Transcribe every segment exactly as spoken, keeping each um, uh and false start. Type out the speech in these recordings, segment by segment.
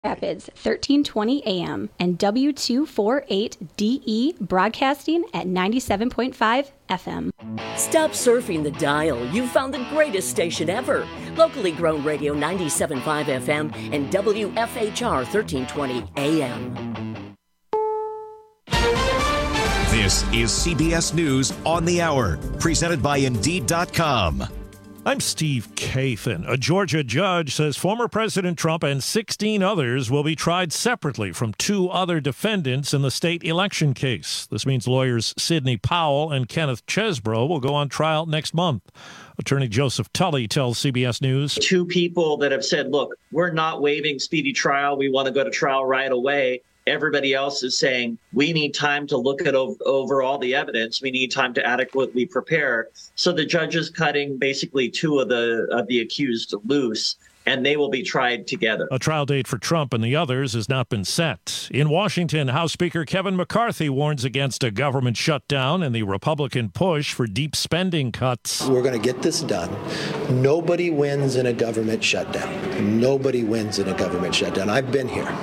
Rapids, thirteen twenty A M, and W two forty-eight D E broadcasting at ninety-seven point five F M. Stop surfing the dial. You found the greatest station ever. Locally grown radio ninety-seven point five F M and W F H R thirteen twenty A M. This is C B S News on the Hour, presented by Indeed dot com. I'm Steve Kathan. A Georgia judge says former President Trump and sixteen others will be tried separately from two other defendants in the state election case. This means lawyers Sidney Powell and Kenneth Chesbrough will go on trial next month. Attorney Joseph Tully tells C B S News. Two people that have said, look, we're not waiving speedy trial. We want to go to trial right away. Everybody else is saying we need time to look at over, over all the evidence. We need time to adequately prepare. So the judge is cutting basically two of the of the accused loose, and they will be tried together. A trial date for Trump and the others has not been set. In Washington, House Speaker Kevin McCarthy warns against a government shutdown and the Republican push for deep spending cuts. We're going to get this done. Nobody wins in a government shutdown. Nobody wins in a government shutdown. I've been here.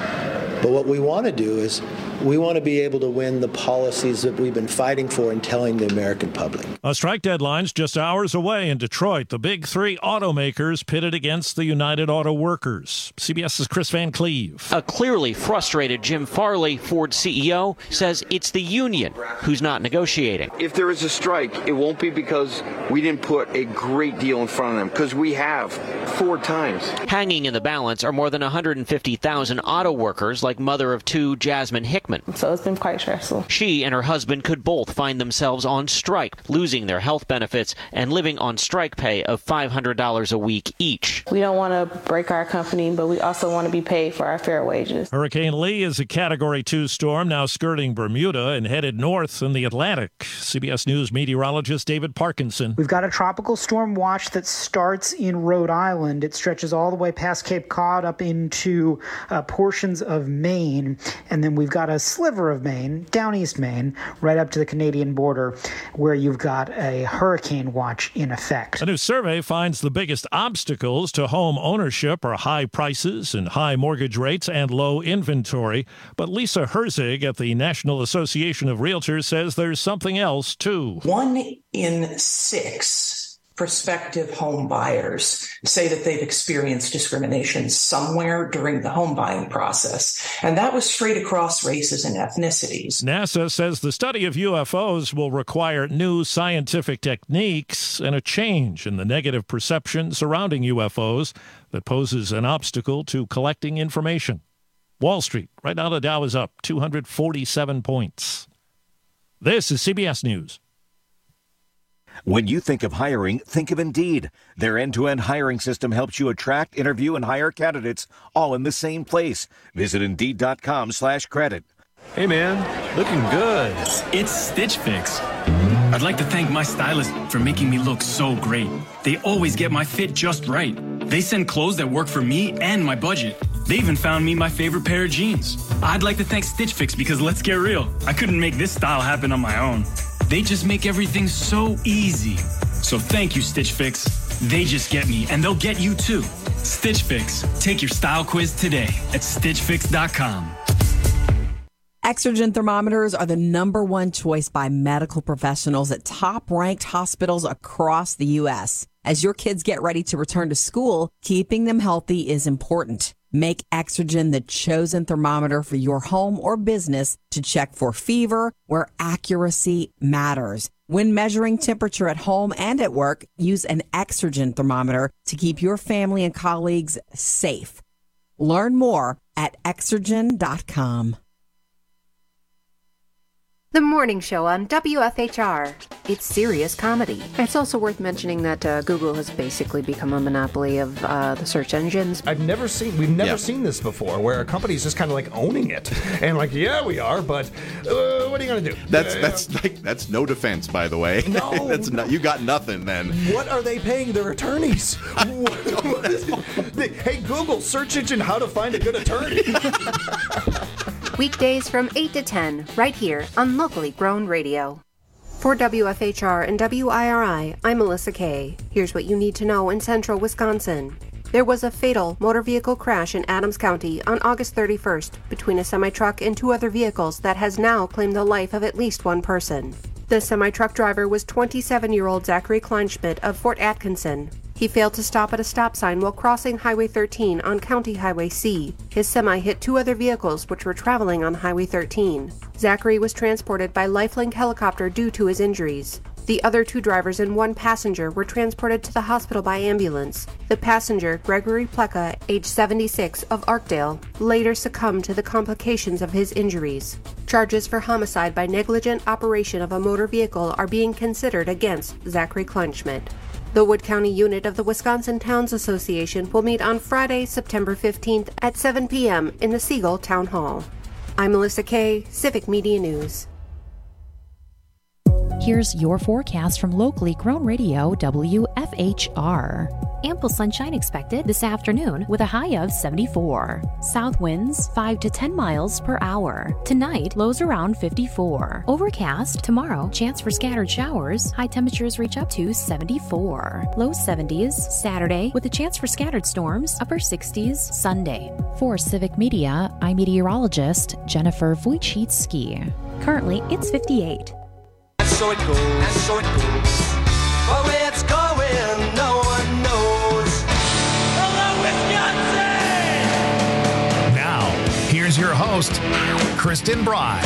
But what we want to do is we want to be able to win the policies that we've been fighting for and telling the American public. A strike deadline's just hours away in Detroit. The big three automakers pitted against the United Auto Workers. CBS's Chris Van Cleve. A clearly frustrated Jim Farley, Ford C E O, says it's the union who's not negotiating. If there is a strike, it won't be because we didn't put a great deal in front of them, because we have four times. Hanging in the balance are more than one hundred fifty thousand auto workers, like mother of two Jasmine Hickman. So it's been quite stressful. She and her husband could both find themselves on strike, losing their health benefits and living on strike pay of five hundred dollars a week each. We don't want to break our company, but we also want to be paid for our fair wages. Hurricane Lee is a Category two storm now skirting Bermuda and headed north in the Atlantic. C B S News meteorologist David Parkinson. We've got a tropical storm watch that starts in Rhode Island. It stretches all the way past Cape Cod up into uh, portions of Maine. And then we've got a sliver of Maine, down east Maine, right up to the Canadian border, where you've got a hurricane watch in effect. A new survey finds the biggest obstacles to home ownership are high prices and high mortgage rates and low inventory. But Lisa Herzig at the National Association of Realtors says there's something else, too. One in six prospective home buyers say that they've experienced discrimination somewhere during the home buying process. And that was straight across races and ethnicities. NASA says the study of U F Os will require new scientific techniques and a change in the negative perception surrounding U F Os that poses an obstacle to collecting information. Wall Street, right now the Dow is up two hundred forty-seven points. This is C B S News. When you think of hiring, think of Indeed. Their end-to-end hiring system helps you attract, interview, and hire candidates all in the same place. Visit Indeed.com slash credit. Hey, man, looking good. It's Stitch Fix. I'd like to thank my stylist for making me look so great. They always get my fit just right. They send clothes that work for me and my budget. They even found me my favorite pair of jeans. I'd like to thank Stitch Fix because let's get real, I couldn't make this style happen on my own. They just make everything so easy. So thank you, Stitch Fix. They just get me, and they'll get you too. Stitch Fix. Take your style quiz today at stitch fix dot com. Exergen thermometers are the number one choice by medical professionals at top-ranked hospitals across the U S. As your kids get ready to return to school, keeping them healthy is important. Make Exergen the chosen thermometer for your home or business to check for fever where accuracy matters. When measuring temperature at home and at work, use an Exergen thermometer to keep your family and colleagues safe. Learn more at exergen dot com. The Morning Show on W F H R. It's serious comedy. It's also worth mentioning that uh, Google has basically become a monopoly of uh, the search engines. I've never seen, we've never Yeah. seen this before, where a company's just kind of like owning it. And like, yeah, we are, but uh, what are you going to do? That's Uh, that's like that's no defense, by the way. No, that's not. You got nothing then. What are they paying their attorneys? What- what is- they- hey, Google, search engine, how to find a good attorney. Weekdays from eight to ten, right here on Locally Grown Radio. For W F H R and W I R I, I'm Melissa Kay. Here's what you need to know in central Wisconsin. There was a fatal motor vehicle crash in Adams County on August thirty-first between a semi-truck and two other vehicles that has now claimed the life of at least one person. The semi-truck driver was twenty-seven-year-old Zachary Kleinschmidt of Fort Atkinson. He failed to stop at a stop sign while crossing Highway thirteen on County Highway C. His semi hit two other vehicles which were traveling on Highway thirteen. Zachary was transported by Lifelink helicopter due to his injuries. The other two drivers and one passenger were transported to the hospital by ambulance. The passenger, Gregory Pleka, age seventy-six, of Arkdale, later succumbed to the complications of his injuries. Charges for homicide by negligent operation of a motor vehicle are being considered against Zachary Kleinschmidt. The Wood County unit of the Wisconsin Towns Association will meet on Friday, September fifteenth at seven p.m. in the Siegel Town Hall. I'm Melissa Kay, Civic Media News. Here's your forecast from locally grown radio W F H R. Ample sunshine expected this afternoon with a high of seventy-four. South winds five to ten miles per hour. Tonight, lows around fifty-four. Overcast tomorrow, chance for scattered showers. High temperatures reach up to seventy-four. Low seventies Saturday with a chance for scattered storms. Upper sixties Sunday. For Civic Media, I'm meteorologist Jennifer Wojcicki. Currently, it's fifty-eight. And so it goes, and so it goes. But where it's going, no one knows. Hello, Wisconsin! Now, here's your host, Kristen Bry.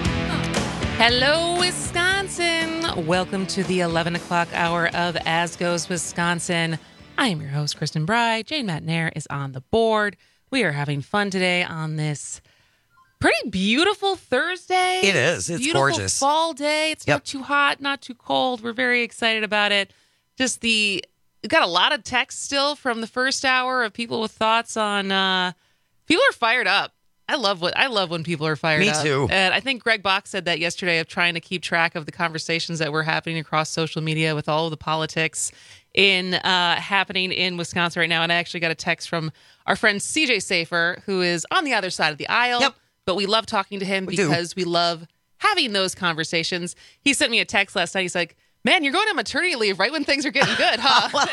Hello, Wisconsin. Welcome to the eleven o'clock hour of As Goes Wisconsin. I am your host, Kristen Bry. Jane Matnair is on the board. We are having fun today on this pretty beautiful Thursday. It is. It's beautiful gorgeous. Fall day. It's Yep. not too hot, not too cold. We're very excited about it. Just the we've got a lot of text still from the first hour of people with thoughts on. Uh, people are fired up. I love what I love when people are fired Me up. too. And I think Greg Bach said that yesterday of trying to keep track of the conversations that were happening across social media with all of the politics in uh, happening in Wisconsin right now. And I actually got a text from our friend C J Safer, who is on the other side of the aisle. Yep. But we love talking to him We because do. we love having those conversations. He sent me a text last night. He's like, man, you're going on maternity leave right when things are getting good, huh? Well,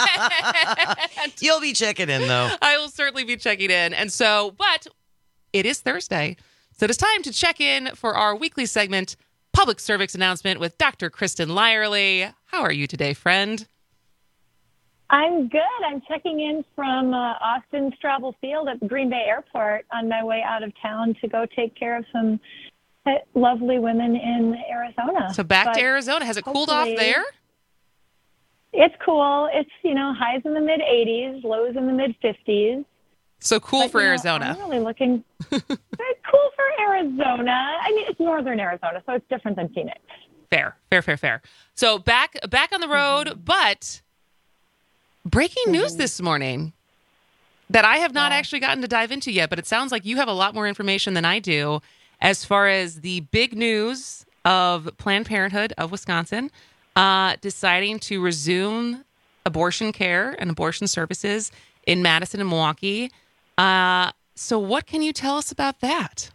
yeah. You'll be checking in, though. I will certainly be checking in. And so, but it is Thursday. So it is time to check in for our weekly segment, Public Service Announcement with Doctor Kristen Lyerly. How are you today, friend? I'm good. I'm checking in from uh, Austin Straubel Field at the Green Bay Airport on my way out of town to go take care of some uh, lovely women in Arizona. So back But to Arizona. Has it cooled off hopefully- there? It's cool. It's, you know, highs in the mid eighties, lows in the mid fifties. So cool But, for you know, Arizona. I'm really looking very cool for Arizona. I mean, it's northern Arizona, so it's different than Phoenix. Fair, fair, fair, fair. So back back on the road, Mm-hmm. but breaking news this morning that I have not actually gotten to dive into yet, but it sounds like you have a lot more information than I do as far as the big news of Planned Parenthood of Wisconsin uh, deciding to resume abortion care and abortion services in Madison and Milwaukee. Uh, so what can you tell us about that?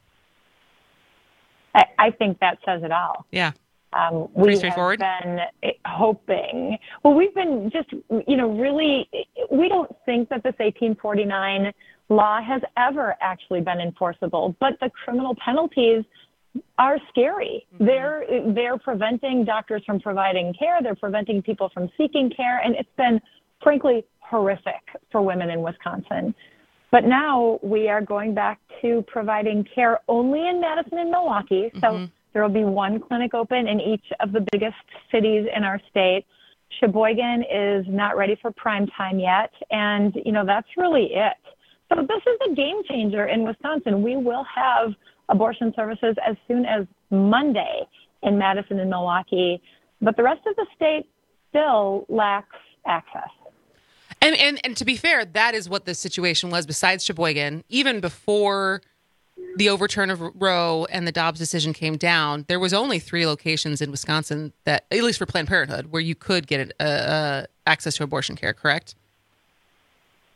I, I think that says it all. Yeah. Um, Pretty we straightforward. have been hoping. Well, we've been just, you know, really, we don't think that this eighteen forty-nine law has ever actually been enforceable, but the criminal penalties are scary. Mm-hmm. They're they're preventing doctors from providing care. They're preventing people from seeking care, and it's been, frankly, horrific for women in Wisconsin. But now we are going back to providing care only in Madison and Milwaukee. So Mm-hmm. there will be one clinic open in each of the biggest cities in our state. Sheboygan is not ready for prime time yet, and, you know, that's really it. So this is a game changer in Wisconsin. We will have abortion services as soon as Monday in Madison and Milwaukee, but the rest of the state still lacks access. And, and and to be fair, that is what the situation was besides Sheboygan. Even before the overturn of Roe and the Dobbs decision came down, there was only three locations in Wisconsin that, at least for Planned Parenthood, where you could get uh, uh, access to abortion care, correct?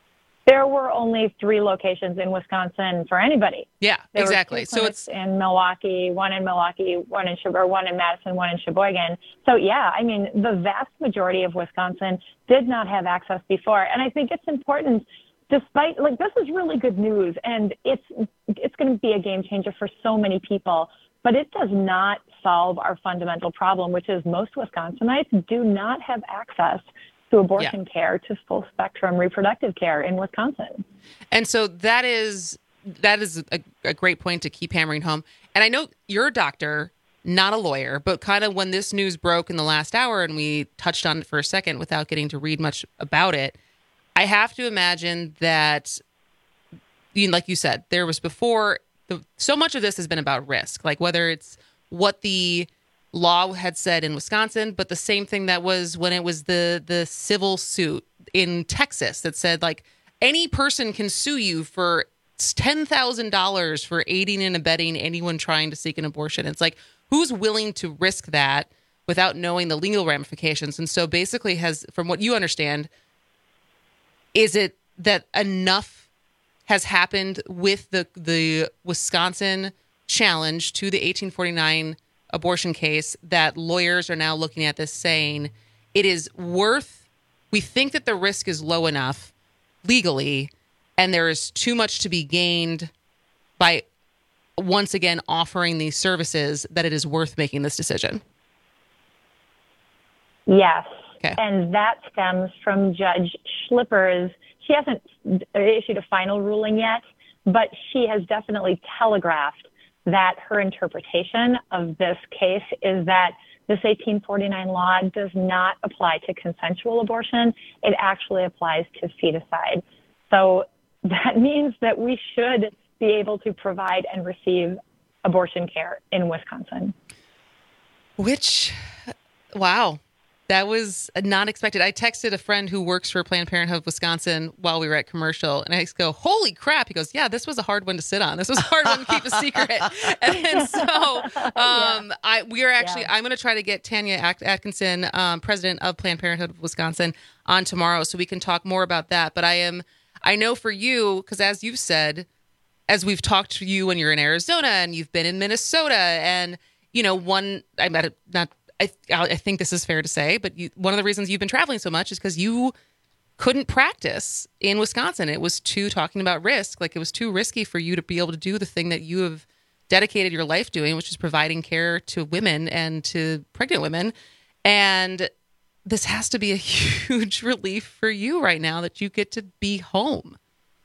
There were only three locations in Wisconsin for anybody. Yeah, there exactly. Were two so it's in Milwaukee, one in Milwaukee, one in Sheboygan, one in Madison, one in Sheboygan. So yeah, I mean, the vast majority of Wisconsin did not have access before, and I think it's important. Despite like this is really good news, and it's it's going to be a game changer for so many people. But it does not solve our fundamental problem, which is most Wisconsinites do not have access to abortion yeah. care, to full spectrum reproductive care in Wisconsin. And so that is that is a, a great point to keep hammering home. And I know you're a doctor, not a lawyer, but kind of when this news broke in the last hour and we touched on it for a second without getting to read much about it, I have to imagine that, you know, like you said, there was before, the, so much of this has been about risk, like whether it's what the law had said in Wisconsin, but the same thing that was when it was the the civil suit in Texas that said, like, any person can sue you for ten thousand dollars for aiding and abetting anyone trying to seek an abortion. It's like, who's willing to risk that without knowing the legal ramifications? And so basically has, from what you understand, is it that enough has happened with the the Wisconsin challenge to the eighteen forty-nine abortion case that lawyers are now looking at this saying it is worth, we think that the risk is low enough legally and there is too much to be gained by once again offering these services that it is worth making this decision? Yes. Okay. And that stems from Judge Schlipper's, she hasn't issued a final ruling yet, but she has definitely telegraphed that her interpretation of this case is that this eighteen forty-nine law does not apply to consensual abortion. It actually applies to feticide. So that means that we should be able to provide and receive abortion care in Wisconsin. Which, wow. That was not expected. I texted a friend who works for Planned Parenthood of Wisconsin while we were at commercial, and I just go, holy crap. He goes, yeah, this was a hard one to sit on. This was a hard one to keep a secret. And so um, yeah. I we are actually, yeah. I'm going to try to get Tanya Atkinson, um, president of Planned Parenthood of Wisconsin, on tomorrow so we can talk more about that. But I am, I know for you, because as you've said, as we've talked to you when you're in Arizona and you've been in Minnesota, and, you know, one, I met a, not, I, I think this is fair to say, but you, one of the reasons you've been traveling so much is because you couldn't practice in Wisconsin. It was too, talking about risk, like it was too risky for you to be able to do the thing that you have dedicated your life doing, which is providing care to women and to pregnant women. And this has to be a huge relief for you right now that you get to be home.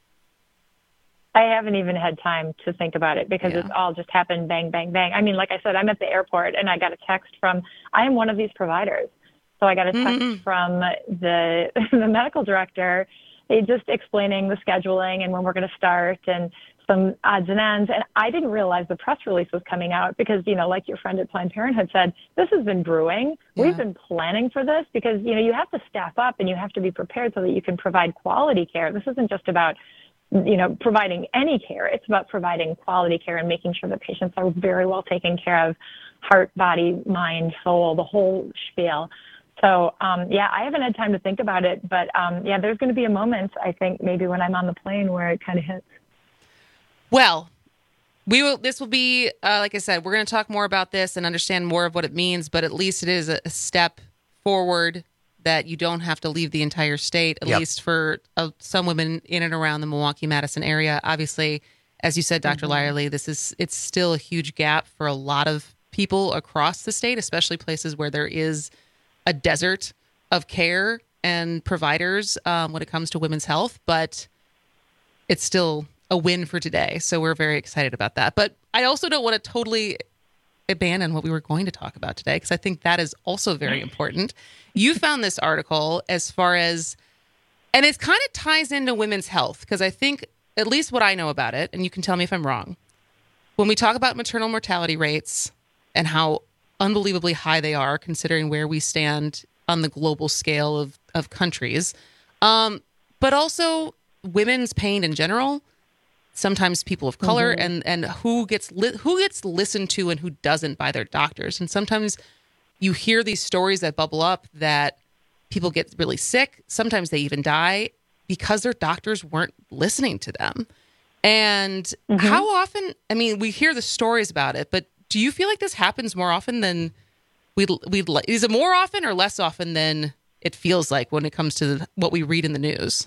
I haven't even had time to think about it because yeah. it's all just happened bang, bang, bang. I mean, like I said, I'm at the airport and I got a text from, I am one of these providers. So I got a text mm-hmm. from the the medical director, just explaining the scheduling and when we're going to start and some odds and ends. And I didn't realize the press release was coming out because, you know, like your friend at Planned Parenthood said, this has been brewing. Yeah. We've been planning for this because, you know, you have to staff up and you have to be prepared so that you can provide quality care. This isn't just about, you know, providing any care. It's about providing quality care and making sure that patients are very well taken care of, heart, body, mind, soul, the whole spiel. So, um, yeah, I haven't had time to think about it, but um, yeah, there's going to be a moment, I think, maybe when I'm on the plane where it kind of hits. Well, we will. This will be, uh, like I said, we're going to talk more about this and understand more of what it means, but at least it is a, a step forward that you don't have to leave the entire state, at yep. least for uh, some women in and around the Milwaukee-Madison area. Obviously, as you said, Doctor Mm-hmm. Lyerly, this is it's still a huge gap for a lot of people across the state, especially places where there is a desert of care and providers um, when it comes to women's health. But it's still a win for today, so we're very excited about that. But I also don't want to totally abandon what we were going to talk about today, because I think that is also very important. You found this article as far as, and it kind of ties into women's health, because I think, at least what I know about it, and you can tell me if I'm wrong, when we talk about maternal mortality rates and how unbelievably high they are, considering where we stand on the global scale of, of countries, um, but also women's pain in general, sometimes people of color, mm-hmm. and, and who gets li- who gets listened to and who doesn't by their doctors. And sometimes you hear these stories that bubble up that people get really sick. Sometimes they even die because their doctors weren't listening to them. And Mm-hmm. how often, I mean, we hear the stories about it, but do you feel like this happens more often than we'd, we'd like? Is it more often or less often than it feels like when it comes to what we read in the news?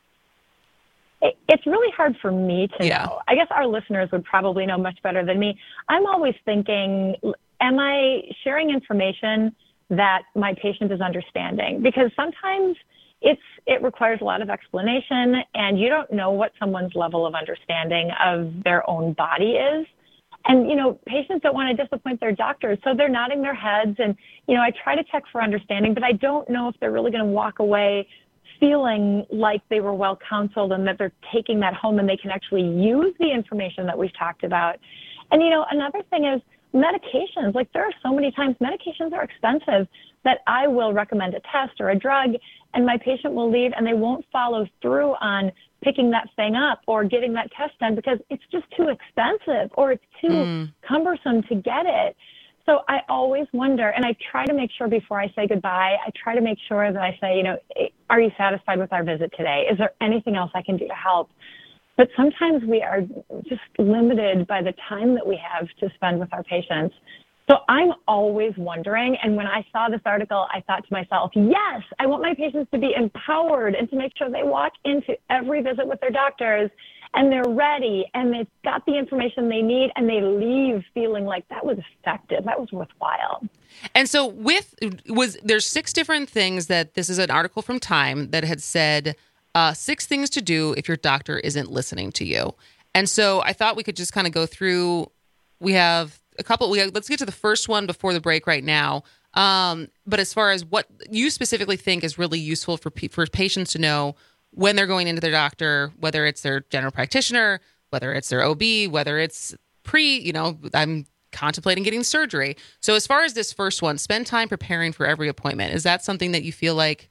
It, it's really hard for me to Yeah. know. I guess our listeners would probably know much better than me. I'm always thinking, am I sharing information that my patient is understanding? Because sometimes it's it requires a lot of explanation, and you don't know what someone's level of understanding of their own body is. And, you know, patients don't want to disappoint their doctors, so they're nodding their heads. And, you know, I try to check for understanding, but I don't know if they're really going to walk away feeling like they were well counseled and that they're taking that home and they can actually use the information that we've talked about. And, you know, another thing is medications. Like, there are so many times medications are expensive that I will recommend a test or a drug, and my patient will leave and they won't follow through on picking that thing up or getting that test done because it's just too expensive or it's too Mm. cumbersome to get it. So I always wonder, and I try to make sure before I say goodbye, I try to make sure that I say, you know, are you satisfied with our visit today? Is there anything else I can do to help? But sometimes we are just limited by the time that we have to spend with our patients. So I'm always wondering, and when I saw this article, I thought to myself, yes, I want my patients to be empowered and to make sure they walk into every visit with their doctors and they're ready and they've got the information they need and they leave feeling like that was effective, that was worthwhile. And so with, was there's six different things that, this is an article from Time that had said, uh, six things to do if your doctor isn't listening to you. And so I thought we could just kind of go through, we have a couple, we have, let's get to the first one before the break right now. Um, but as far as what you specifically think is really useful for for patients to know when they're going into their doctor, whether it's their general practitioner, whether it's their O B, whether it's pre, you know, I'm contemplating getting surgery. So as far as this first one, spend time preparing for every appointment. Is that something that you feel like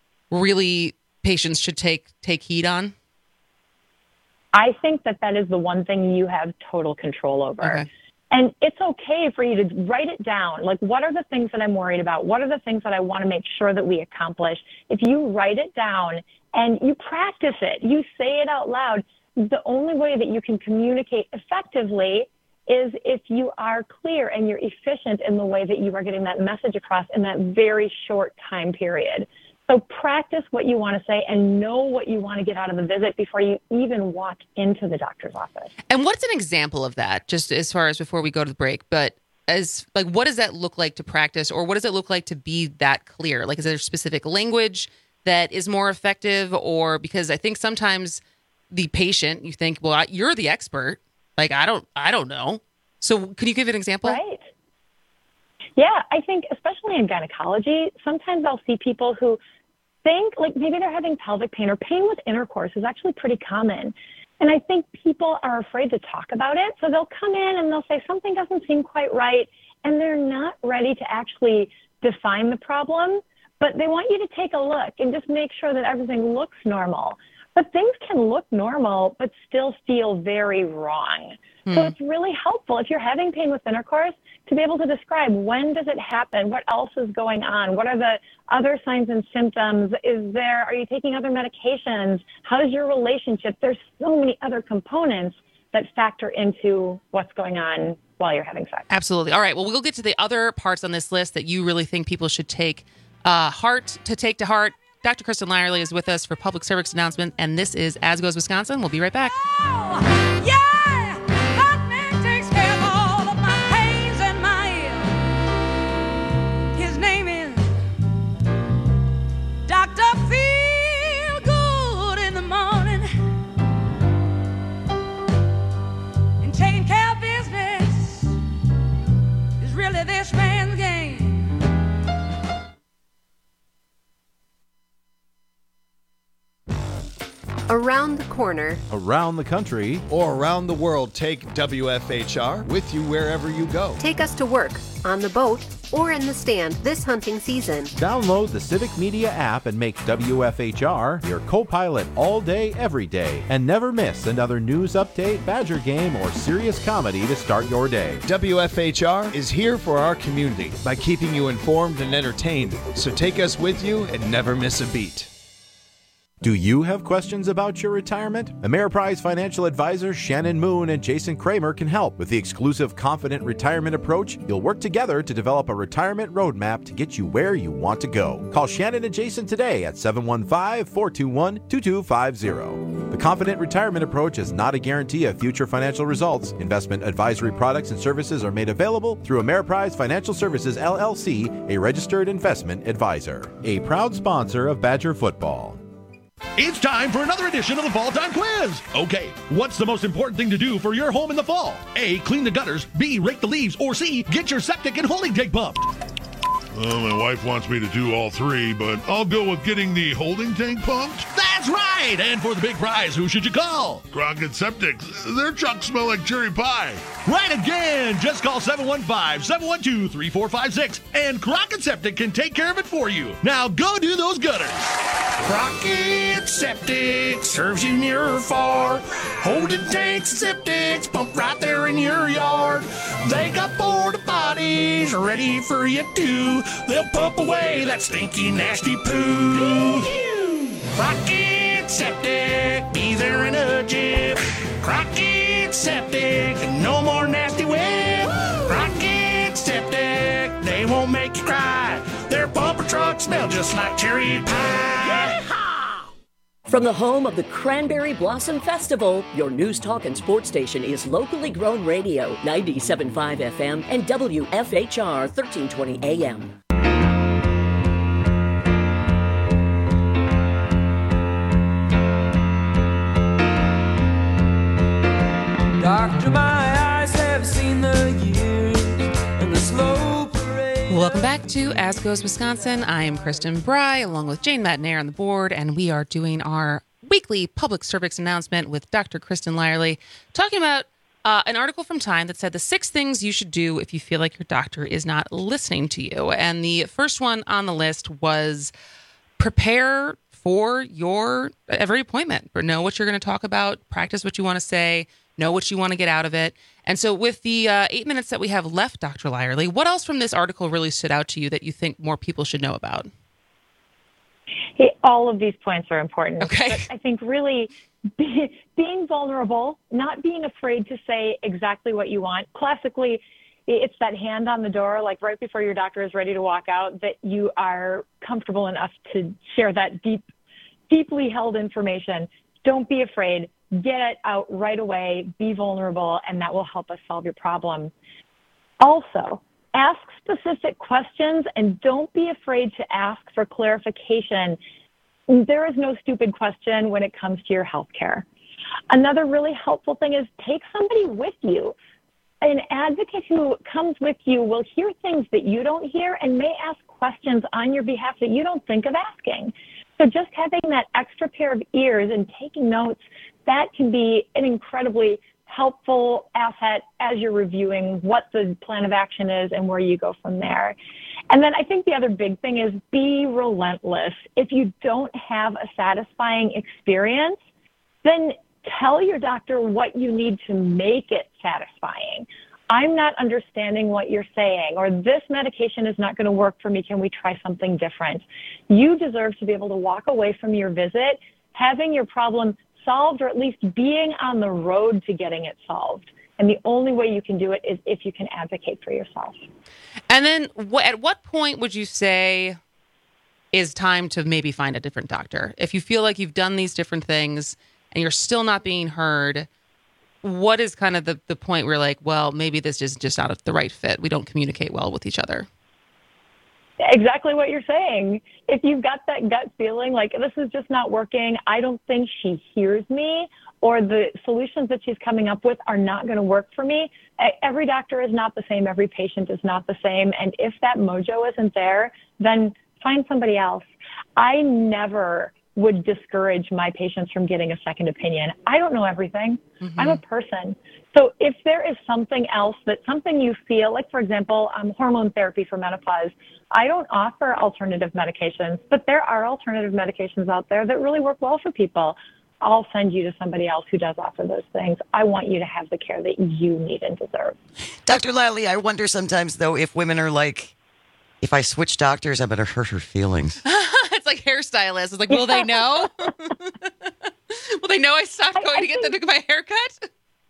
really patients should take take heed on? I think that that is the one thing you have total control over. Okay. And it's okay for you to write it down. Like, what are the things that I'm worried about? What are the things that I want to make sure that we accomplish? If you write it down and you practice it, you say it out loud, the only way that you can communicate effectively is if you are clear and you're efficient in the way that you are getting that message across in that very short time period. So practice what you want to say and know what you want to get out of the visit before you even walk into the doctor's office. And what's an example of that, just as far as before we go to the break, but as like, what does that look like to practice, or what does it look like to be that clear? Like, is there specific language that is more effective? Or because I think sometimes the patient, you think, well, you're the expert. Like, I don't, I don't know. So can you give an example? Right. Yeah, I think especially in gynecology, sometimes I'll see people who think like maybe they're having pelvic pain or pain with intercourse is actually pretty common. And I think people are afraid to talk about it. So they'll come in and they'll say something doesn't seem quite right. And they're not ready to actually define the problem, but they want you to take a look and just make sure that everything looks normal. But things can look normal, but still feel very wrong. Hmm. So it's really helpful if you're having pain with intercourse to be able to describe when does it happen, what else is going on, what are the other signs and symptoms, is there, are you taking other medications, how's your relationship? There's so many other components that factor into what's going on while you're having sex. Absolutely. All right, well, we'll get to the other parts on this list that you really think people should take uh, heart to take to heart. Doctor Kristen Lyerly is with us for public service announcement, and this is As Goes Wisconsin. We'll be right back. Oh, yeah, that man takes care of all of my pains and my ills. His name is Doctor Feel Good in the morning, and taking care of business is really this man's game. Around the corner, around the country, or around the world, take W F H R with you wherever you go. take us to work, on the boat, or in the stand this hunting season. Download the Civic Media app and make W F H R your co-pilot all day, every day. And never miss another news update, Badger game, or serious comedy to start your day. W F H R is here for our community by keeping you informed and entertained. So take us with you and never miss a beat. Do you have questions about your retirement? Ameriprise financial advisors Shannon Moon and Jason Kramer can help. With the exclusive Confident Retirement Approach, you'll work together to develop a retirement roadmap to get you where you want to go. Call Shannon and Jason today at seven one five, four two one, two two five zero. The Confident Retirement Approach is not a guarantee of future financial results. Investment advisory products and services are made available through Ameriprise Financial Services, L L C, a registered investment advisor. A proud sponsor of Badger Football. It's time for another edition of the Fall Time Quiz. Okay, what's the most important thing to do for your home in the fall? A, clean the gutters. B, rake the leaves. Or C, get your septic and holding tank pumped. Well, my wife wants me to do all three, but I'll go with getting the holding tank pumped. That's right! And for the big prize, who should you call? Crockett Septic. Their trucks smell like cherry pie. Right again! Just call seven one five, seven one two, three four five six, and Crockett Septic can take care of it for you. Now go do those gutters. Crockett Septic serves you near or far. Holding tanks and septics pump right there in your yard. They got porta potties ready for you too. They'll pump away that stinky, nasty poo. Crockett Septic, be there in a jiff. Crockett Septic, no more nasty whip. Crockett Septic, they won't make you cry. Their bumper trucks smell just like cherry pie. From the home of the Cranberry Blossom Festival, your news, talk, and sports station is Locally Grown Radio, ninety-seven point five F M and W F H R thirteen twenty A M. Doctor, my eyes have seen the years and the slow parade. Welcome back to As Goes Wisconsin. I am Kristen Bry, along with Jane Matnair on the board, and we are doing our weekly public service announcement with Doctor Kristen Lyerly, talking about uh, an article from Time that said the six things you should do if you feel like your doctor is not listening to you. And the first one on the list was prepare for your every appointment, or know what you're going to talk about, practice what you want to say, know what you want to get out of it. And so with the uh, eight minutes that we have left, Doctor Lyerly, what else from this article really stood out to you that you think more people should know about? Hey, all of these points are important. Okay. But I think really be, being vulnerable, not being afraid to say exactly what you want. Classically, it's that hand on the door, like right before your doctor is ready to walk out, that you are comfortable enough to share that deep, deeply held information. Don't be afraid. Get it out right away, be vulnerable, and that will help us solve your problem. Also, ask specific questions and don't be afraid to ask for clarification. There is no stupid question when it comes to your health care. Another really helpful thing is take somebody with you. An advocate who comes with you will hear things that you don't hear and may ask questions on your behalf that you don't think of asking. So just having that extra pair of ears and taking notes, that can be an incredibly helpful asset as you're reviewing what the plan of action is and where you go from there. And then I think the other big thing is be relentless. If you don't have a satisfying experience, then tell your doctor what you need to make it satisfying. I'm not understanding what you're saying, or this medication is not going to work for me. Can we try something different? You deserve to be able to walk away from your visit having your problem solved, or at least being on the road to getting it solved. And the only way you can do it is if you can advocate for yourself. And then wh- at what point would you say is time to maybe find a different doctor? If you feel like you've done these different things and you're still not being heard, what is kind of the, the point where you're like, well, maybe this is just not the right fit. We don't communicate well with each other. Exactly what you're saying. If you've got that gut feeling like this is just not working, I don't think she hears me, or the solutions that she's coming up with are not going to work for me. Every doctor is not the same. Every patient is not the same. And if that mojo isn't there, then find somebody else. I never would discourage my patients from getting a second opinion. I don't know everything. Mm-hmm. I'm a person. So if there is something else, that something you feel, like, for example, um, hormone therapy for menopause, I don't offer alternative medications, but there are alternative medications out there that really work well for people. I'll send you to somebody else who does offer those things. I want you to have the care that you need and deserve. Doctor Lyerly, I wonder sometimes, though, if women are like, if I switch doctors, I'm going to hurt her feelings. It's like hairstylist. It's like, will they know? Will they know I stopped going I, I to get think, the, my haircut?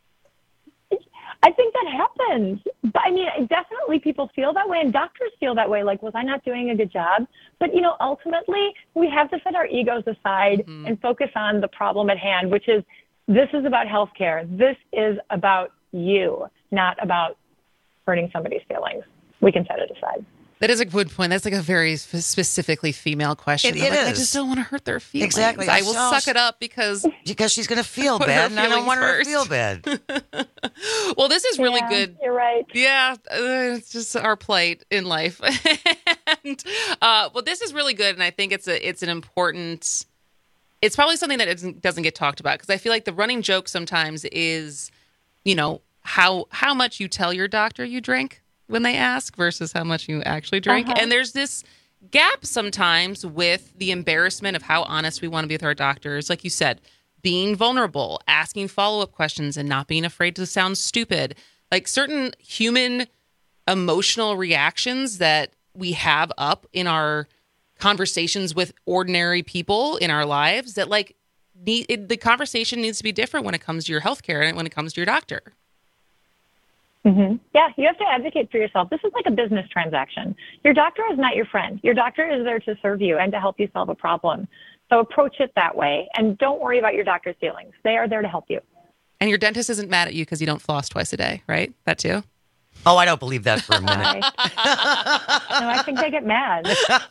I think that happens. But I mean, definitely people feel that way, and doctors feel that way. Like, was I not doing a good job? But, you know, ultimately, we have to set our egos aside mm-hmm. and focus on the problem at hand, which is this is about healthcare. This is about you, not about hurting somebody's feelings. We can set it aside. That is a good point. That's like a very specifically female question. It, it like, is. I just don't want to hurt their feelings. Exactly. I will so, suck it up because because she's going to feel bad, and I don't want her to feel bad. Well, this is really yeah, good. You're right. Yeah, uh, it's just our plight in life. and uh, well, this is really good, and I think it's a it's an important. It's probably something that isn't, doesn't get talked about because I feel like the running joke sometimes is, you know, how how much you tell your doctor you drink when they ask versus how much you actually drink. Uh-huh. And there's this gap sometimes with the embarrassment of how honest we want to be with our doctors. Like you said, being vulnerable, asking follow-up questions and not being afraid to sound stupid. Like certain human emotional reactions that we have up in our conversations with ordinary people in our lives that like need, it, the conversation needs to be different when it comes to your healthcare and when it comes to your doctor. Mm-hmm. Yeah, you have to advocate for yourself. This is like a business transaction. Your doctor is not your friend. Your doctor is there to serve you and to help you solve a problem. So approach it that way, and don't worry about your doctor's feelings. They are there to help you. And your dentist isn't mad at you because you don't floss twice a day, right? That too? Oh, I don't believe that for a minute. no, I think they get mad.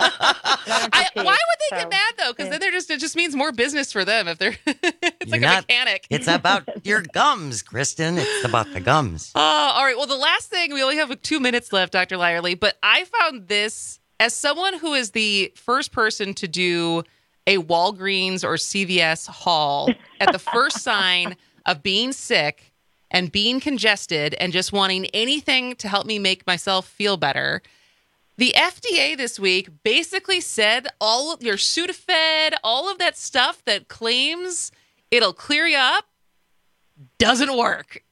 I, why would they so, get mad though? Because yeah. then they're just it just means more business for them if they're it's You're like not, a mechanic. It's about your gums, Kristen. It's about the gums. Oh, uh, all right. Well, the last thing, we only have two minutes left, Doctor Lyerly, but I found this as someone who is the first person to do a Walgreens or C V S haul at the first sign of being sick and being congested and just wanting anything to help me make myself feel better. The F D A this week basically said all of your Sudafed, all of that stuff that claims it'll clear you up doesn't work.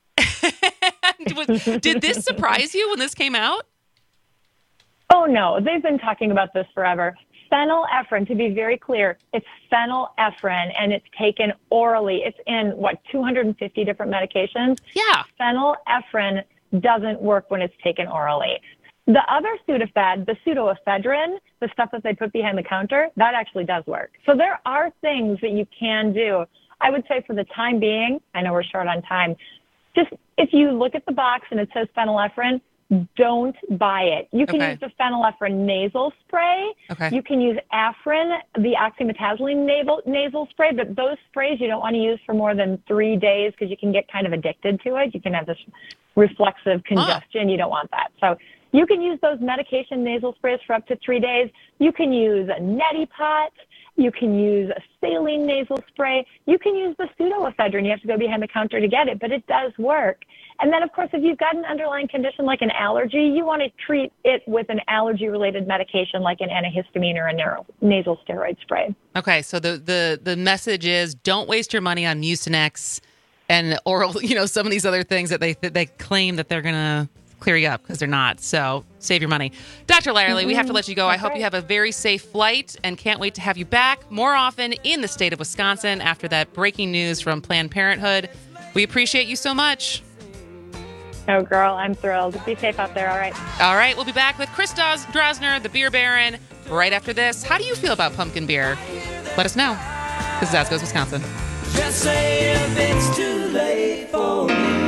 Did this surprise you when this came out? Oh, no. They've been talking about this forever. Phenylephrine, to be very clear, it's phenylephrine, and it's taken orally. It's in, what, two hundred fifty different medications? Yeah. Phenylephrine doesn't work when it's taken orally. The other Sudafed, the pseudoephedrine, the stuff that they put behind the counter, that actually does work. So there are things that you can do. I would say for the time being, I know we're short on time, just if you look at the box and it says phenylephrine, don't buy it. You can okay. use the phenylephrine nasal spray. Okay. You can use Afrin, the oxymetazoline nasal, nasal spray, but those sprays you don't want to use for more than three days because you can get kind of addicted to it. You can have this reflexive congestion. Huh. You don't want that. So you can use those medication nasal sprays for up to three days. You can use a neti pot. You can use a saline nasal spray. You can use the pseudoephedrine. You have to go behind the counter to get it, but it does work. And then, of course, if you've got an underlying condition like an allergy, you want to treat it with an allergy-related medication like an antihistamine or a neuro- nasal steroid spray. Okay, so the, the, the message is don't waste your money on Mucinex and oral, you know, some of these other things that they that they claim that they're going to clear you up because they're not. So save your money. Doctor Lyerly, mm-hmm. we have to let you go. That's I hope right. you have a very safe flight and can't wait to have you back more often in the state of Wisconsin after that breaking news from Planned Parenthood. We appreciate you so much. Oh, girl, I'm thrilled. Be safe out there, all right? All right, we'll be back with Chris Dros- Drosner, the Beer Baron, right after this. How do you feel about pumpkin beer? Let us know. This is As Goes Wisconsin. Just say if it's too late for me.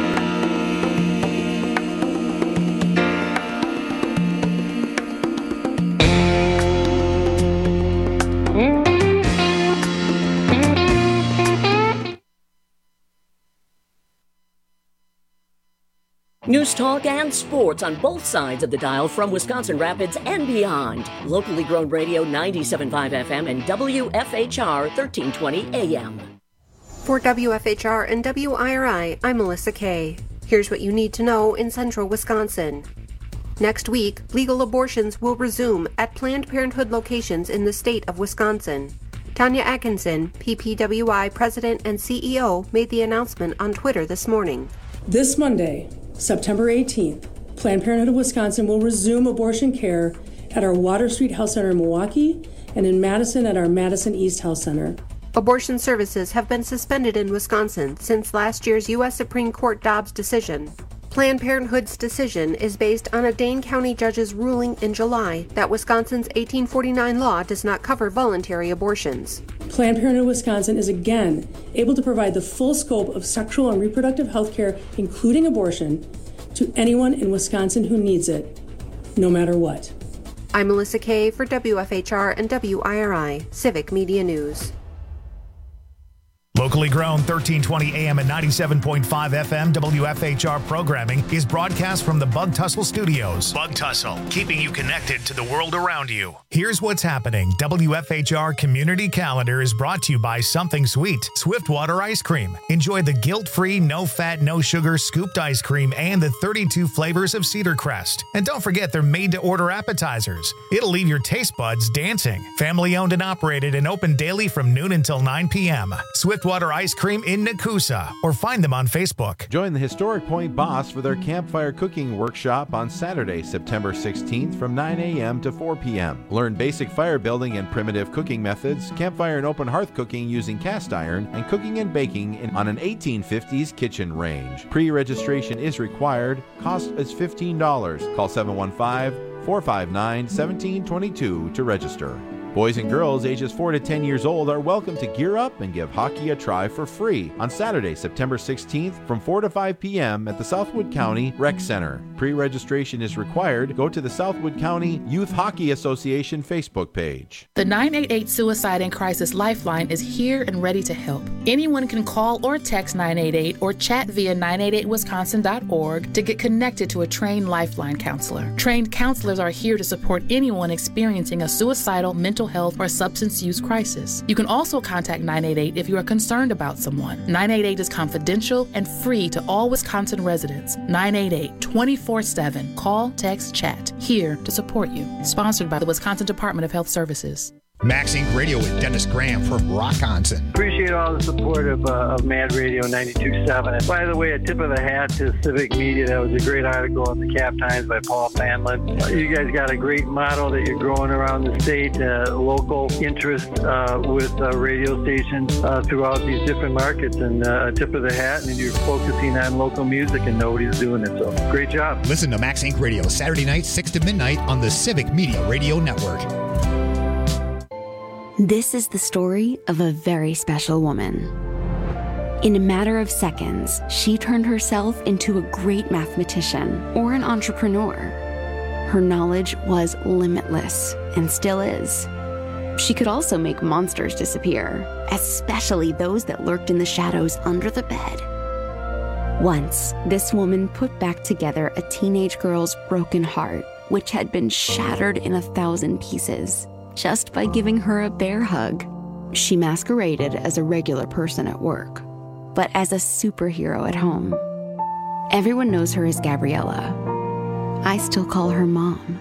News talk and sports on both sides of the dial from Wisconsin Rapids and beyond. Locally grown radio ninety-seven point five F M and W F H R thirteen twenty A M. For W F H R and W I R I, I'm Melissa Kay. Here's what you need to know in central Wisconsin. Next week, legal abortions will resume at Planned Parenthood locations in the state of Wisconsin. Tanya Atkinson, P P W I President and C E O, made the announcement on Twitter this morning. This Monday, September eighteenth, Planned Parenthood of Wisconsin will resume abortion care at our Water Street Health Center in Milwaukee and in Madison at our Madison East Health Center. Abortion services have been suspended in Wisconsin since last year's U S Supreme Court Dobbs decision. Planned Parenthood's decision is based on a Dane County judge's ruling in July that Wisconsin's eighteen forty-nine law does not cover voluntary abortions. Planned Parenthood Wisconsin is again able to provide the full scope of sexual and reproductive health care, including abortion, to anyone in Wisconsin who needs it, no matter what. I'm Melissa Kay for W F H R and W I R I Civic Media News. Locally grown thirteen twenty A M and ninety-seven point five F M W F H R programming is broadcast from the Bug Tussle Studios. Bug Tussle, keeping you connected to the world around you. Here's what's happening. W F H R Community Calendar is brought to you by Something Sweet, Swiftwater Ice Cream. Enjoy the guilt-free, no-fat, no-sugar scooped ice cream and the thirty-two flavors of Cedar Crest. And don't forget they're made-to-order appetizers. It'll leave your taste buds dancing. Family-owned and operated and open daily from noon until nine p.m. Swiftwater Ice Cream in Nakusa, or find them on Facebook. Join the Historic Point Boss for their campfire cooking workshop on Saturday, September sixteenth from nine a.m. to four p.m. Learn basic fire building and primitive cooking methods, campfire and open hearth cooking using cast iron, and cooking and baking in, on an eighteen fifties kitchen range. Pre-registration is required. Cost is fifteen dollars. Call seven one five, four five nine, one seven two two to register. Boys and girls ages four to ten years old are welcome to gear up and give hockey a try for free on Saturday, September sixteenth from four to five p.m. at the Southwood County Rec Center. Pre-registration is required. Go to the Southwood County Youth Hockey Association Facebook page. The nine eight eight Suicide and Crisis Lifeline is here and ready to help. Anyone can call or text nine eight eight or chat via nine eight eight wisconsin dot org to get connected to a trained Lifeline counselor. Trained counselors are here to support anyone experiencing a suicidal, mental health, or substance use crisis. You can also contact nine eight eight if you are concerned about someone. nine eight eight is confidential and free to all Wisconsin residents. nine eight eight, twenty-four seven. Call, text, chat. Here to support you. Sponsored by the Wisconsin Department of Health Services. Max Inc Radio with Dennis Graham from Rockonson. Appreciate all the support of, uh, of Mad Radio ninety-two point seven. And by the way, a tip of the hat to Civic Media. That was a great article in the Cap Times by Paul Fanlin. Uh, you guys got a great model that you're growing around the state, uh, local interest uh, with uh, radio stations uh, throughout these different markets. And uh, a tip of the hat, and you're focusing on local music, and nobody's doing it. So great job. Listen to Max Inc Radio Saturday nights, six to midnight on the Civic Media Radio Network. This is the story of a very special woman. In a matter of seconds, she turned herself into a great mathematician or an entrepreneur. Her knowledge was limitless and still is. She could also make monsters disappear, especially those that lurked in the shadows under the bed. Once, this woman put back together a teenage girl's broken heart, which had been shattered in a thousand pieces, just by giving her a bear hug. She masqueraded as a regular person at work, but as a superhero at home. Everyone knows her as Gabriella. I still call her Mom.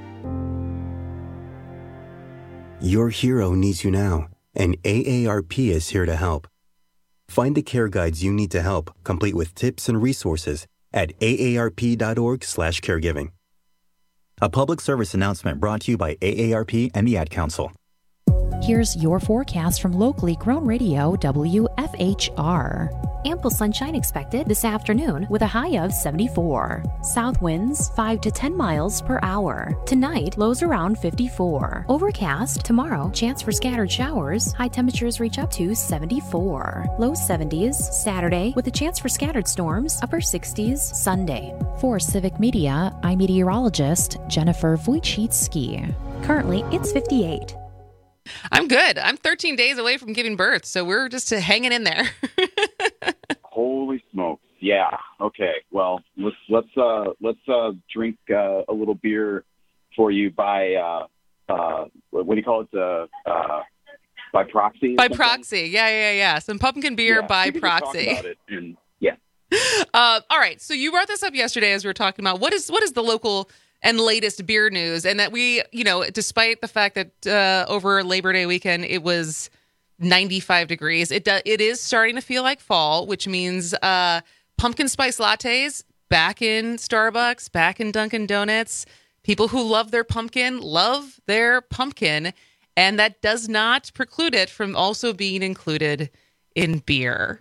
Your hero needs you now, and A A R P is here to help. Find the care guides you need to help, complete with tips and resources at A A R P dot org slash caregiving. A public service announcement brought to you by A A R P and the Ad Council. Here's your forecast from locally grown radio W F H R. Ample sunshine expected this afternoon with a high of seventy-four. South winds five to ten miles per hour. Tonight, lows around fifty-four. Overcast tomorrow, chance for scattered showers. High temperatures reach up to seventy-four. Low seventies Saturday with a chance for scattered storms. Upper sixties Sunday. For Civic Media, I'm meteorologist Jennifer Wojcicki. Currently, it's fifty-eight. I'm good. I'm thirteen days away from giving birth, so we're just hanging in there. Holy smokes! Yeah. Okay. Well, let's let's uh, let's uh, drink uh, a little beer for you by uh, uh, what do you call it? Uh, uh, by proxy. By proxy. Yeah, yeah, yeah. Some pumpkin beer yeah, by we can proxy. Talk about it and, yeah. Uh, all right. So you brought this up yesterday as we were talking about what is what is the local and latest beer news, and that we, you know, despite the fact that uh, over Labor Day weekend it was ninety-five degrees, it do, it is starting to feel like fall, which means uh, pumpkin spice lattes back in Starbucks, back in Dunkin' Donuts. People who love their pumpkin love their pumpkin, and that does not preclude it from also being included in beer.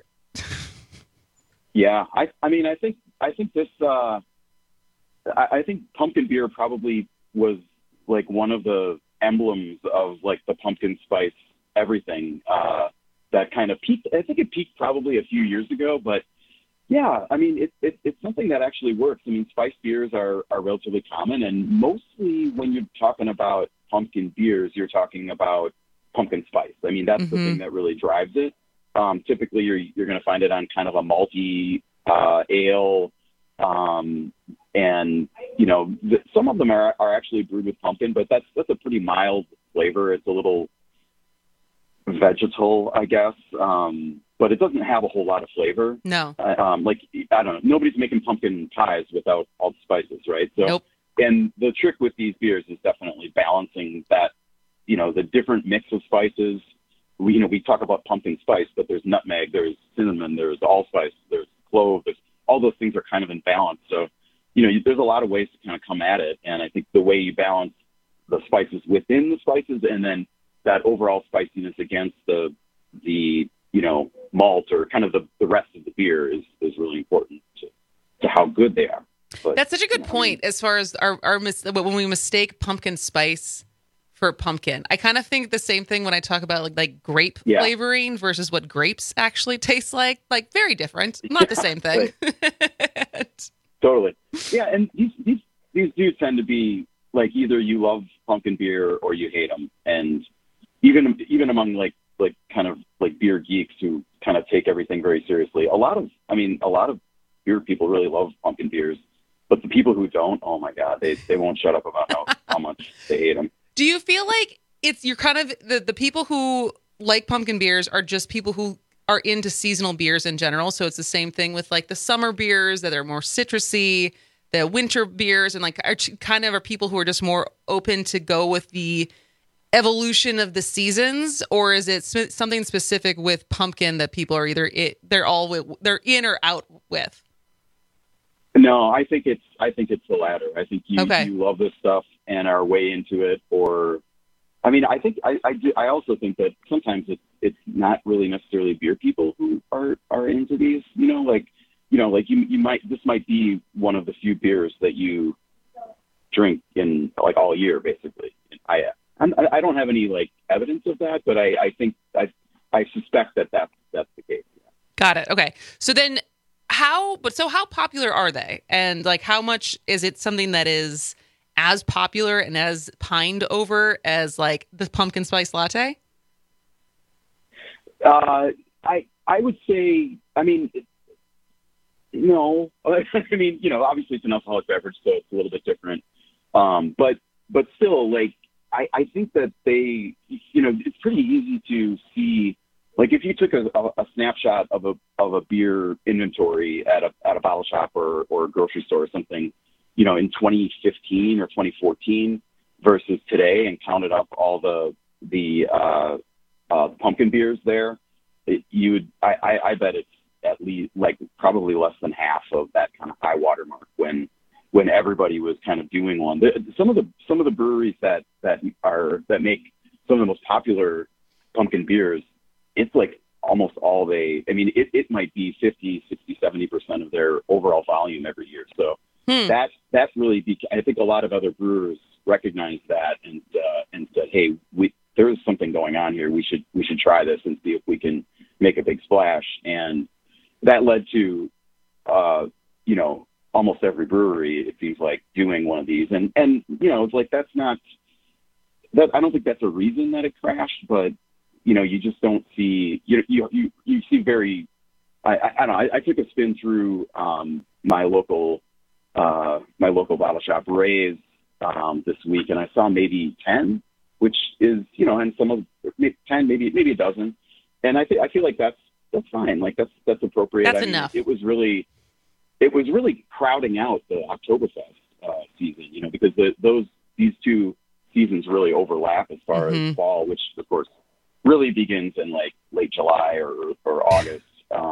Yeah, I, I mean, I think, I think this, uh, I, I think pumpkin beer probably was like one of the emblems of like the pumpkin spice everything uh, that kind of peaked. I think it peaked probably a few years ago, but yeah, I mean, it, it, it's something that actually works. I mean, spiced beers are, are relatively common, and mostly when you're talking about pumpkin beers, you're talking about pumpkin spice. I mean, that's Mm-hmm. the thing that really drives it. Um, typically, you're you're going to find it on kind of a malty uh, ale, um, and you know, th- some of them are, are actually brewed with pumpkin, but that's that's a pretty mild flavor. It's a little vegetal, I guess, um, but it doesn't have a whole lot of flavor. No. Uh, um, like, I don't know, nobody's making pumpkin pies without all the spices, right? So, nope. And the trick with these beers is definitely balancing that, you know, the different mix of spices. We, you know, we talk about pumpkin spice, but there's nutmeg, there's cinnamon, there's allspice, there's clove, there's all those things are kind of in balance. So, you know, you, there's a lot of ways to kind of come at it. And I think the way you balance the spices within the spices and then that overall spiciness against the, the, you know, malt or kind of the, the rest of the beer is, is really important to, to how good they are. But, That's such a good point as far as our, our mis- when we mistake pumpkin spice for pumpkin. I kind of think the same thing when I talk about like, like grape Yeah. flavoring versus what grapes actually taste like. Like very different, not the same thing. Totally. Yeah, and these, these these do tend to be like either you love pumpkin beer or you hate them, and even even among like like kind of like beer geeks who kind of take everything very seriously. A lot of, I mean, a lot of beer people really love pumpkin beers, but the people who don't, oh my God, they they won't shut up about how how much they hate them. Do you feel like it's you're kind of the, the people who like pumpkin beers are just people who are into seasonal beers in general? So it's the same thing with like the summer beers that are more citrusy, the winter beers, and like are kind of are people who are just more open to go with the evolution of the seasons, or is it sp- something specific with pumpkin that people are either it, they're all with, they're in or out with? No, I think it's I think it's the latter. I think you Okay. you love this stuff and are way into it, or I mean, I think I I, do, I also think that sometimes it's it's not really necessarily beer people who are are into these. You know, like you know, like you you might this might be one of the few beers that you drink in like all year, basically. I I'm, I don't have any like evidence of that, but I I think I I suspect that that's that's the case. Got it. Okay. So then how, but so how popular are they? And like, how much is it something that is as popular and as pined over as like the pumpkin spice latte? Uh, I I would say, I mean, no. I mean, you know, obviously it's an alcoholic beverage, so it's a little bit different. Um, but but still, like, I, I think that they, you know, it's pretty easy to see. Like if you took a, a, a snapshot of a of a beer inventory at a at a bottle shop or, or a grocery store or something, you know, in twenty fifteen or twenty fourteen versus today, and counted up all the the uh, uh, pumpkin beers there, it, you would I, I, I bet it's at least like probably less than half of that kind of high water mark when when everybody was kind of doing one. The, some of the some of the breweries that that are that make some of the most popular pumpkin beers, it's like almost all they, I mean, it, it might be fifty, sixty, seventy percent of their overall volume every year. So Hmm. that's, that's really, be, I think a lot of other brewers recognize that and, uh, and said, hey, we, there is something going on here. We should, we should try this and see if we can make a big splash. And that led to, uh, you know, almost every brewery, it seems like, doing one of these. And, and, you know, it's like, that's not, that, I don't think that's a reason that it crashed, but, you know, you just don't see, you you you, you see very, I, I, I don't know, I, I took a spin through um, my local, uh, my local bottle shop, Ray's, um, this week, and I saw maybe ten, which is, you know, and some of maybe ten, maybe maybe a dozen, and I think I feel like that's that's fine, like that's that's appropriate. That's I mean, enough. It was really, it was really crowding out the Oktoberfest uh, season, you know, because the those these two seasons really overlap as far Mhm. as fall, which of course really begins in like late July or, or August. Um,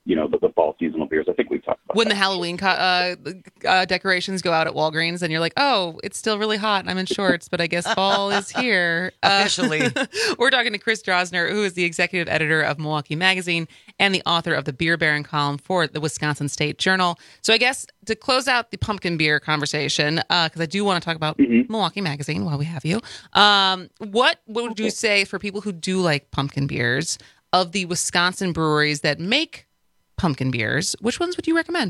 you know, the, the fall seasonal beers. I think we've talked about When that. the Halloween co- uh, uh, decorations go out at Walgreens, and you're like, oh, it's still really hot. I'm in shorts, but I guess fall is here. Uh, Officially. We're talking to Chris Drosner, who is the executive editor of Milwaukee Magazine and the author of the Beer Baron column for the Wisconsin State Journal. So I guess to close out the pumpkin beer conversation, because uh, I do want to talk about mm-hmm. Milwaukee Magazine while we have you, um, what, what would you say for people who do like pumpkin beers of the Wisconsin breweries that make pumpkin beers, which ones would you recommend?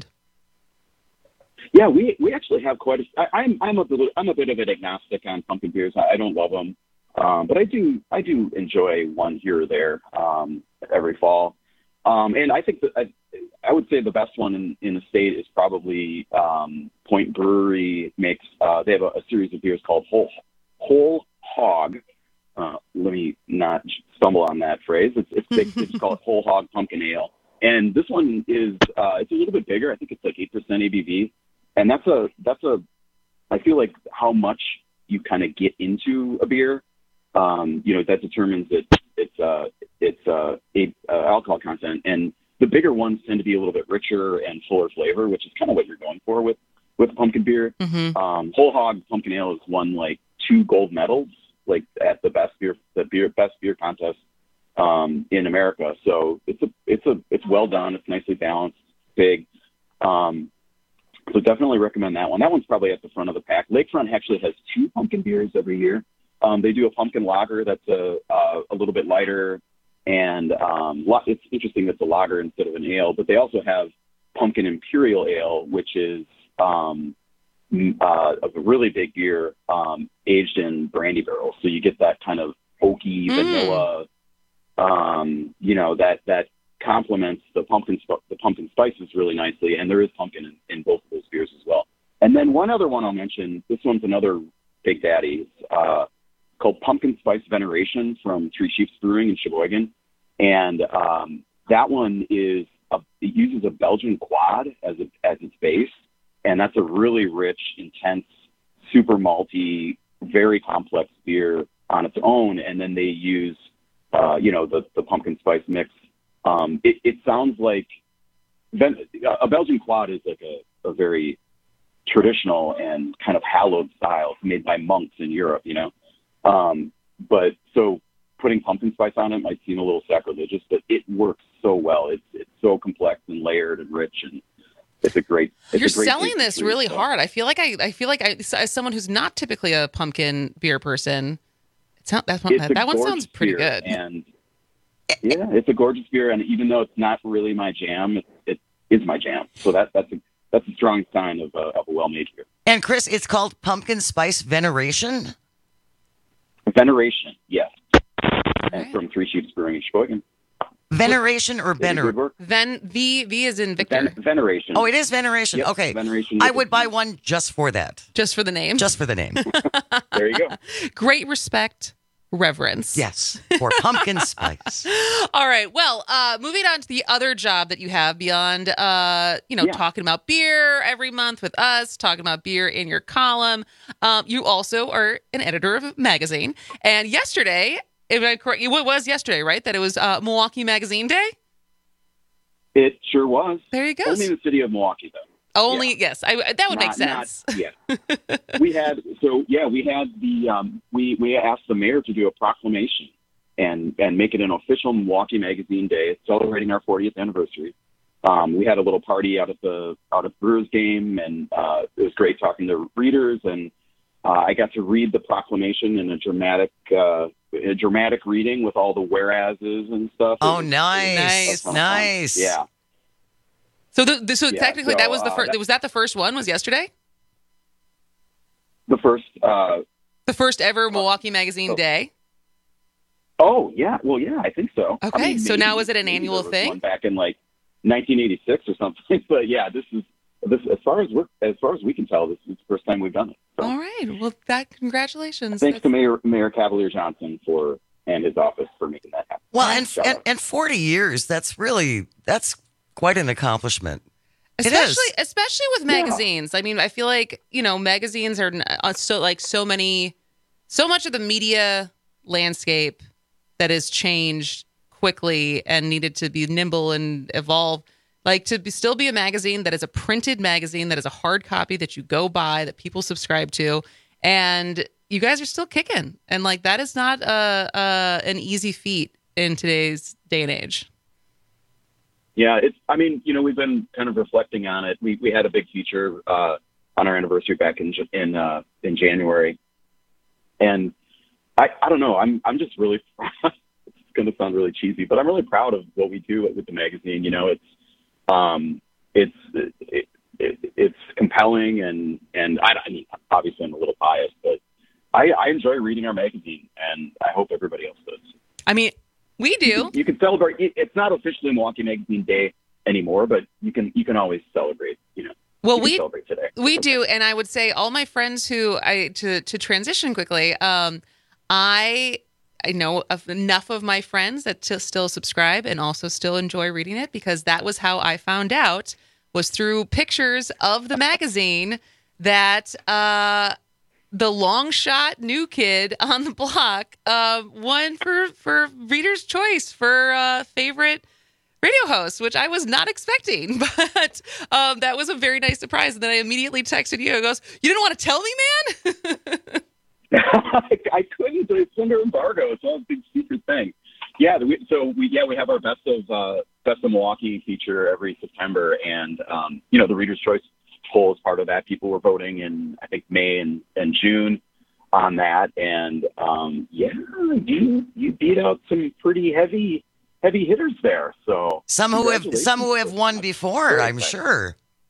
Yeah, we we actually have quite a. I, I'm I'm a bit, I'm a bit of an agnostic on pumpkin beers. I, I don't love them, um, but I do I do enjoy one here or there um, every fall. Um, and I think that I, I would say the best one in, in the state is probably um, Point Brewery makes. Uh, they have a, a series of beers called Whole Whole Hog. Uh, let me not stumble on that phrase. It's it's they, they just call it Whole Hog Pumpkin Ale. And this one is, uh, it's a little bit bigger. I think it's like eight percent A B V. And that's a, that's a, I feel like how much you kind of get into a beer, um, you know, that determines it, it's, uh, it's, uh, a, uh, alcohol content. And the bigger ones tend to be a little bit richer and fuller flavor, which is kind of what you're going for with, with pumpkin beer. Mm-hmm. Um, Whole Hog Pumpkin Ale has won like two gold medals, like at the best beer, the beer, best beer contest um, in America. So it's a, it's a, it's well done. It's nicely balanced, big. Um, so definitely recommend that one. That one's probably at the front of the pack. Lakefront actually has two pumpkin beers every year. Um, they do a pumpkin lager that's a, uh, a little bit lighter, and um, it's interesting that's a lager instead of an ale, but they also have pumpkin imperial ale, which is um, uh, a really big beer um, aged in brandy barrels. So you get that kind of oaky Mm. vanilla, um, you know, that, that complements the pumpkin, sp- the pumpkin spices really nicely. And there is pumpkin in, in both of those beers as well. And then one other one I'll mention, this one's another Big Daddy, uh, called Pumpkin Spice Veneration from Three Chiefs Brewing in Sheboygan. And um, that one is, a, it uses a Belgian quad as, a, as its base. And that's a really rich, intense, super malty, very complex beer on its own. And then they use, uh, you know, the, the pumpkin spice mix. Um, it, it sounds like a Belgian quad is like a, a very traditional and kind of hallowed style made by monks in Europe, you know. Um, but so putting pumpkin spice on it might seem a little sacrilegious, but it works so well. It's it's so complex and layered and rich, and it's a great. It's You're a great selling taste this beer, really so. hard. I feel like I, I feel like I, as someone who's not typically a pumpkin beer person, it sound, that one, It's a that one gorgeous sounds pretty beer, good. And yeah, it's a gorgeous beer, and even though it's not really my jam, it, it is my jam. So that that's a that's a strong sign of a, of a well-made beer. And Chris, it's called Pumpkin Spice Veneration? Veneration, yes. And from Three Chiefs Brewing in Sheboygan. Veneration or They do good Vener? work. Ven V V is in Victor. Ven- veneration. Oh, it is Veneration. Yep, Okay. Veneration. I would buy one just for that. Just for the name. Just for the name. There you go. Great respect, reverence. Yes, for pumpkin spice. All right. Well, uh, moving on to the other job that you have beyond, uh, you know, Yeah. talking about beer every month with us, talking about beer in your column. Um, you also are an editor of a magazine. And yesterday, if I correct, it was yesterday, right? That it was uh, Milwaukee Magazine Day. It sure was. There you go. Only in the city of Milwaukee, though. Only yes, I, that would make Not- sense. not- yeah. we had so yeah we had the um, we we asked the mayor to do a proclamation and and make it an official Milwaukee Magazine Day, celebrating our fortieth anniversary. Um, we had a little party out at the out at Brewers game, and uh, it was great talking to readers, and uh, I got to read the proclamation in a dramatic uh, a dramatic reading with all the whereases and stuff. Oh, It was- nice. it was fun. Nice. Yeah. So, the, the, so Yeah, technically, so, that was the uh, first. that- Was that the first one? Was yesterday The first. Uh, the first ever Milwaukee Magazine Day? Oh yeah, well yeah, I think so. I Okay, mean, so maybe- now is it an maybe annual there was thing? one back in like nineteen eighty-six or something, but yeah, this is this as far as we're as far as we can tell, this is the first time we've done it. So, All right. Well, that congratulations. thanks to Mayor Mayor Cavalier Johnson for and his office for making that happen. Well, and, Shout and out. and forty years, that's really, that's quite an accomplishment. It Especially, is. especially with magazines. I mean, I feel like you know, magazines are uh, so like so many, so much of the media landscape that has changed quickly and needed to be nimble and evolve Like to be, still be a magazine that is a printed magazine, that is a hard copy that you go buy, that people subscribe to. And you guys are still kicking. And like, that is not a, a, an easy feat in today's day and age. Yeah, it's, I mean, you know, we've been kind of reflecting on it. We we had a big feature uh, on our anniversary back in in uh, in January. And I, I don't know, I'm I'm just really, it's going to sound really cheesy, but I'm really proud of what we do with the magazine. You know, it's, um, it's, it, it, it's compelling and, and I, I mean, obviously I'm a little biased, but I, I enjoy reading our magazine and I hope everybody else does. I mean, we do. You can, you can celebrate. It's not officially Milwaukee Magazine Day anymore, but you can you can always celebrate. You know. Well, you we celebrate today. We do, and I would say all my friends who I to to transition quickly. Um, I I know of enough of my friends that to still subscribe and also still enjoy reading it because that was how I found out was through pictures of the magazine that. Uh, The long shot new kid on the block uh, won for, for Reader's Choice for uh, favorite radio host, which I was not expecting. But um, that was a very nice surprise. And then I immediately texted you. It goes, you didn't want to tell me, man? I, I couldn't. It's under embargo. It's all a big secret thing. Yeah. We, so we yeah we have our best of uh, best of Milwaukee feature every September, and um, you know the Reader's Choice poll is part of that. People were voting in, I think, May and, and June on that. And, um, yeah, you, you beat out some pretty heavy, heavy hitters there. So some who have, some who have won before, I'm sure.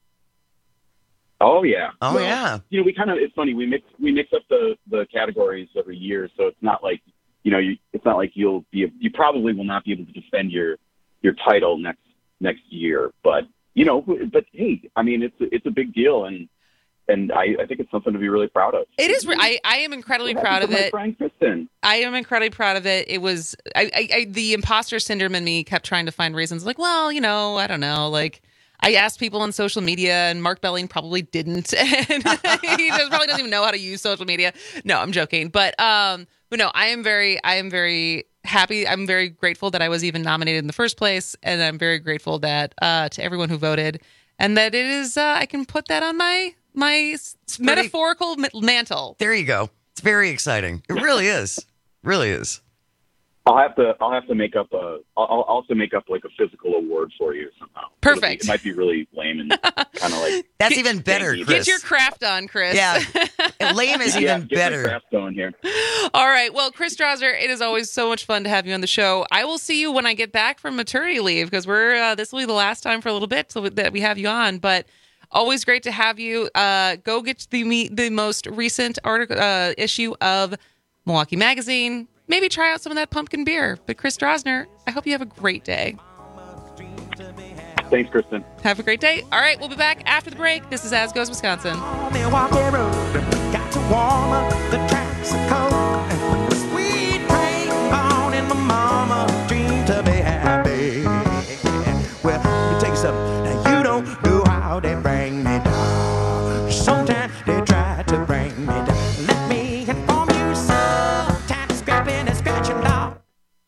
Oh yeah. Oh well, yeah. You know, we kind of, it's funny. We mix, we mix up the, the categories every year. So it's not like, you know, you, it's not like you'll be, you probably will not be able to defend your, your title next, next year, but you know, but hey, I mean, it's it's a big deal, and and I, I think it's something to be really proud of. It is. I, I am incredibly What proud of happened to it. my friend Kristen? I am incredibly proud of it. It was I, I, I the imposter syndrome in me kept trying to find reasons. Like, well, you know, I don't know. Like, I asked people on social media, and Mark Belling probably didn't. And he just probably doesn't even know how to use social media. No, I'm joking. But um, but no, I am very, I am very. happy. I'm very grateful that I was even nominated in the first place, and I'm very grateful that uh, to everyone who voted, and that it is. Uh, I can put that on my my pretty, metaphorical mantle. There you go. It's very exciting. It really is. Really is. I'll have to. I'll have to make up a. I'll also make up like a physical award for you somehow. Perfect. Be, it might be really lame and kind of like. That's get, even better, Chris. Get your craft on, Chris. Yeah, lame is yeah, even get better. My craft going here. All right. Well, Chris Strasser, it is always so much fun to have you on the show. I will see you when I get back from maternity leave because we're. Uh, this will be the last time for a little bit so that we have you on, but. Always great to have you. Uh, go get the the most recent article uh, issue of Milwaukee Magazine. Maybe try out some of that pumpkin beer. But Chris Strasner, I hope you have a great day. Thanks, Kristen. Have a great day. All right, we'll be back after the break. This is As Goes Wisconsin. Milwaukee Road, got to warm up, the tracks are cold. And the sweet rain on in my mama's dream to be happy. Well, let me tell you something. Now, you don't know how they bring me down. Sometimes they try to bring me down. Let me inform you, sometimes scrapping and scratching down.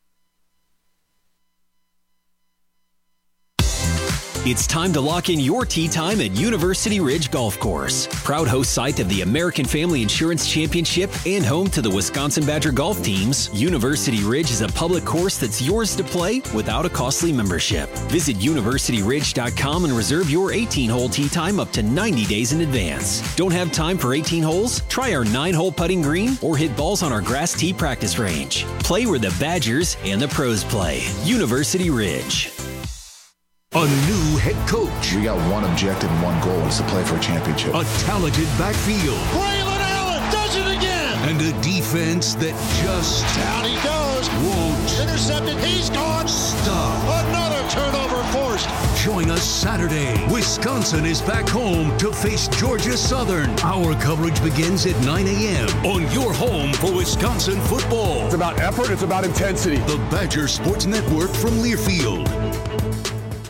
It's time to lock in your tee time at University Ridge Golf Course. Proud host site of the American Family Insurance Championship and home to the Wisconsin Badger golf teams, University Ridge is a public course that's yours to play without a costly membership. Visit university ridge dot com and reserve your eighteen-hole tee time up to ninety days in advance. Don't have time for eighteen holes? Try our nine-hole putting green or hit balls on our grass tee practice range. Play where the Badgers and the pros play. University Ridge. A new head coach. We got one objective and one goal is to play for a championship. A talented backfield. Braylon Allen does it again. And a defense that just Down he goes. won't Intercepted. He's gone. stop. Another turnover forced. Join us Saturday. Wisconsin is back home to face Georgia Southern. Our coverage begins at nine a.m. on your home for Wisconsin football. It's about effort. It's about intensity. The Badger Sports Network from Learfield.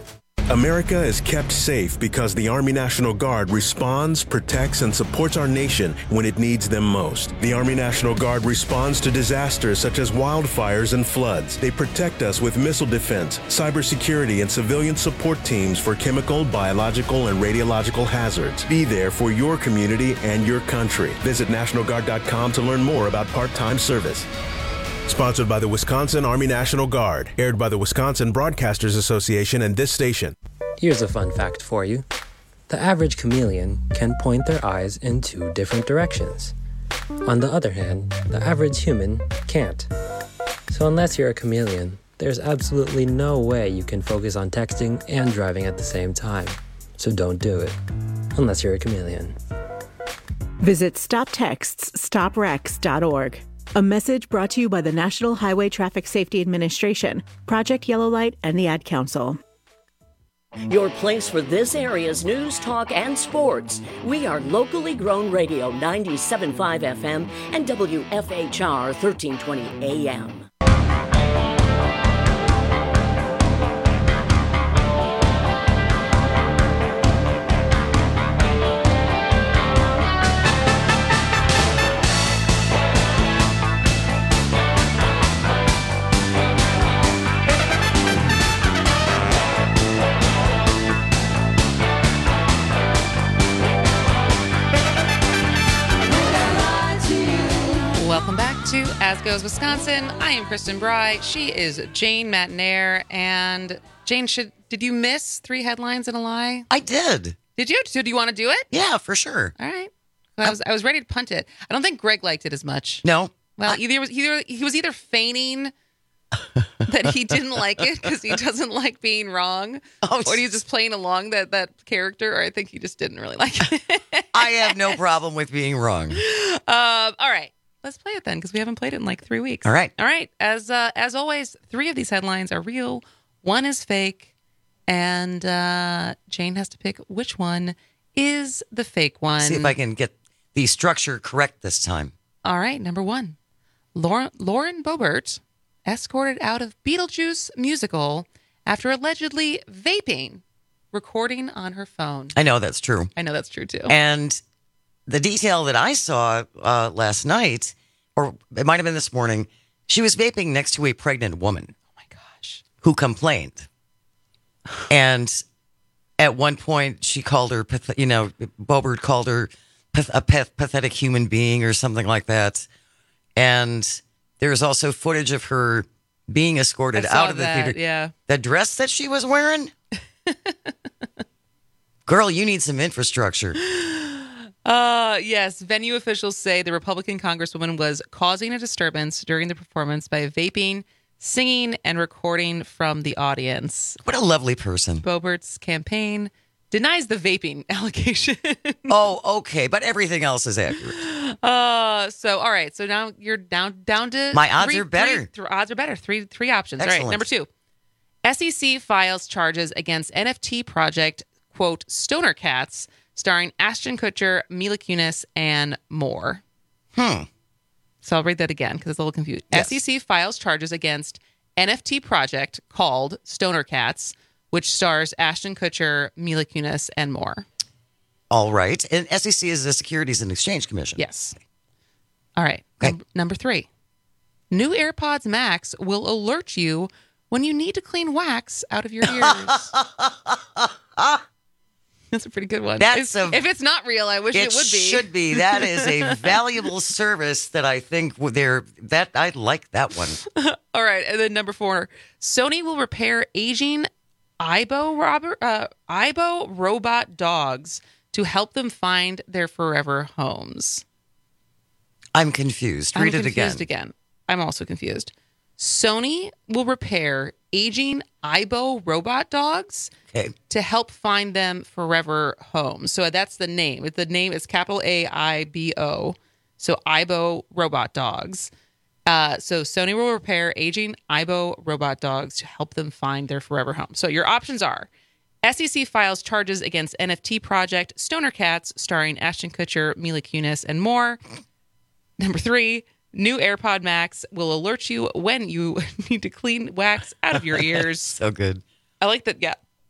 America is kept safe because the Army National Guard responds, protects, and supports our nation when it needs them most. The Army National Guard responds to disasters such as wildfires and floods. They protect us with missile defense, cybersecurity, and civilian support teams for chemical, biological, and radiological hazards. Be there for your community and your country. Visit National Guard dot com to learn more about part-time service. Sponsored by the Wisconsin Army National Guard. Aired by the Wisconsin Broadcasters Association and this station. Here's a fun fact for you. The average chameleon can point their eyes in two different directions. On the other hand, the average human can't. So unless you're a chameleon, there's absolutely no way you can focus on texting and driving at the same time. So don't do it. Unless you're a chameleon. Visit stop texts stop wrecks dot org. A message brought to you by the National Highway Traffic Safety Administration, Project Yellow Light, and the Ad Council. Your place for this area's news, talk, and sports. We are locally grown radio ninety-seven point five F M and W F H R thirteen twenty A M. Welcome back to As Goes Wisconsin. I am Kristen Bry. She is Jane Matnair. And Jane, should did you miss three headlines and a lie? I did. Did you? So do you want to do it? Yeah, for sure. All right. I was I was ready to punt it. I don't think Greg liked it as much. No. Well, either was either he was either feigning that he didn't like it because he doesn't like being wrong, oh, or he's just playing along that that character, or I think he just didn't really like it. I have no problem with being wrong. Um, all right. Let's play it then, because we haven't played it in like three weeks. All right. All right. As uh, as always, three of these headlines are real. One is fake. And uh, Jane has to pick which one is the fake one. See if I can get the structure correct this time. All right. Number one. Lauren, Lauren Boebert escorted out of Beetlejuice musical after allegedly vaping, recording on her phone. I know that's true. I know that's true, too. And the detail that I saw uh, last night, or it might have been this morning, she was vaping next to a pregnant woman. Oh, my gosh. Who complained. And at one point, she called her, you know, Boebert called her a pathetic human being or something like that. And there's also footage of her being escorted out of the that, theater. Yeah. The dress that she was wearing? Girl, you need some infrastructure. Uh, yes, venue officials say the Republican Congresswoman was causing a disturbance during the performance by vaping, singing, and recording from the audience. What a lovely person. Boebert's campaign denies the vaping allegation. Oh, okay, but everything else is accurate. Uh, so all right, so now you're down down to my odds three, are better. Three, th- odds are better. Three three options. Excellent. All right, number two. S E C files charges against N F T project, quote, Stoner Cats, starring Ashton Kutcher, Mila Kunis, and more. Hmm. So I'll read that again because it's a little confused. Yes. S E C files charges against N F T project called Stoner Cats, which stars Ashton Kutcher, Mila Kunis, and more. All right. And S E C is the Securities and Exchange Commission. Yes. All right. Okay. Num- number three. New AirPods Max will alert you when you need to clean wax out of your ears. That's a pretty good one. That's if, a, if it's not real, I wish it, it would be. should be. That is a valuable service that I think they're, that I like that one. All right. And then number four, Sony will repair aging Aibo, robber, uh, Aibo robot dogs to help them find their forever homes. I'm confused. Read I'm it confused again. again. I'm also confused. Sony will repair aging Aibo robot dogs okay. to help find them forever homes. So that's the name. The name is capital A I B O. So Aibo robot dogs. Uh, so Sony will repair aging Aibo robot dogs to help them find their forever home. So your options are S E C files charges against N F T project Stoner Cats, starring Ashton Kutcher, Mila Kunis, and more. Number three, new AirPod Max will alert you when you need to clean wax out of your ears. So good. I like that. Yeah.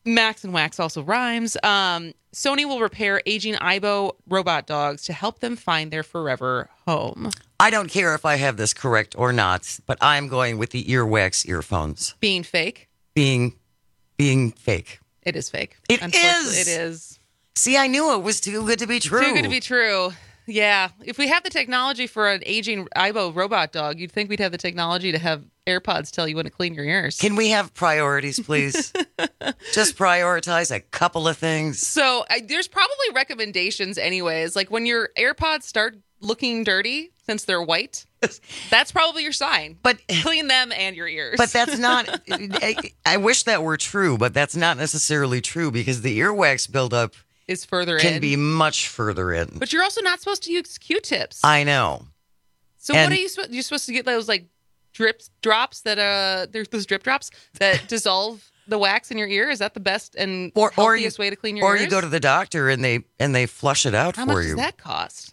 Max and Wax also rhymes. Um, Sony will repair aging Aibo robot dogs to help them find their forever home. I don't care if I have this correct or not, but I'm going with the earwax earphones. Being fake? Being being fake. It is fake. It Unfortunately, is. It is. See, I knew it was too good to be true. Too good to be true. Yeah. If we have the technology for an aging Aibo robot dog, you'd think we'd have the technology to have AirPods tell you when to clean your ears. Can we have priorities, please? Just prioritize a couple of things. So I, there's probably recommendations anyways. Like when your AirPods start looking dirty, since they're white, that's probably your sign. But clean them and your ears. But that's not, I, I wish that were true, but that's not necessarily true because the earwax buildup is further can in. be much further in. But you're also not supposed to use Q-tips. I know. So And- what are you supposed? You're supposed to get those like drips, drops that uh, there's those drip drops that dissolve the wax in your ear. Is that the best and Or, or you, healthiest way to clean your or ears? you go to the doctor and they and they flush it out How for much you. does that cost?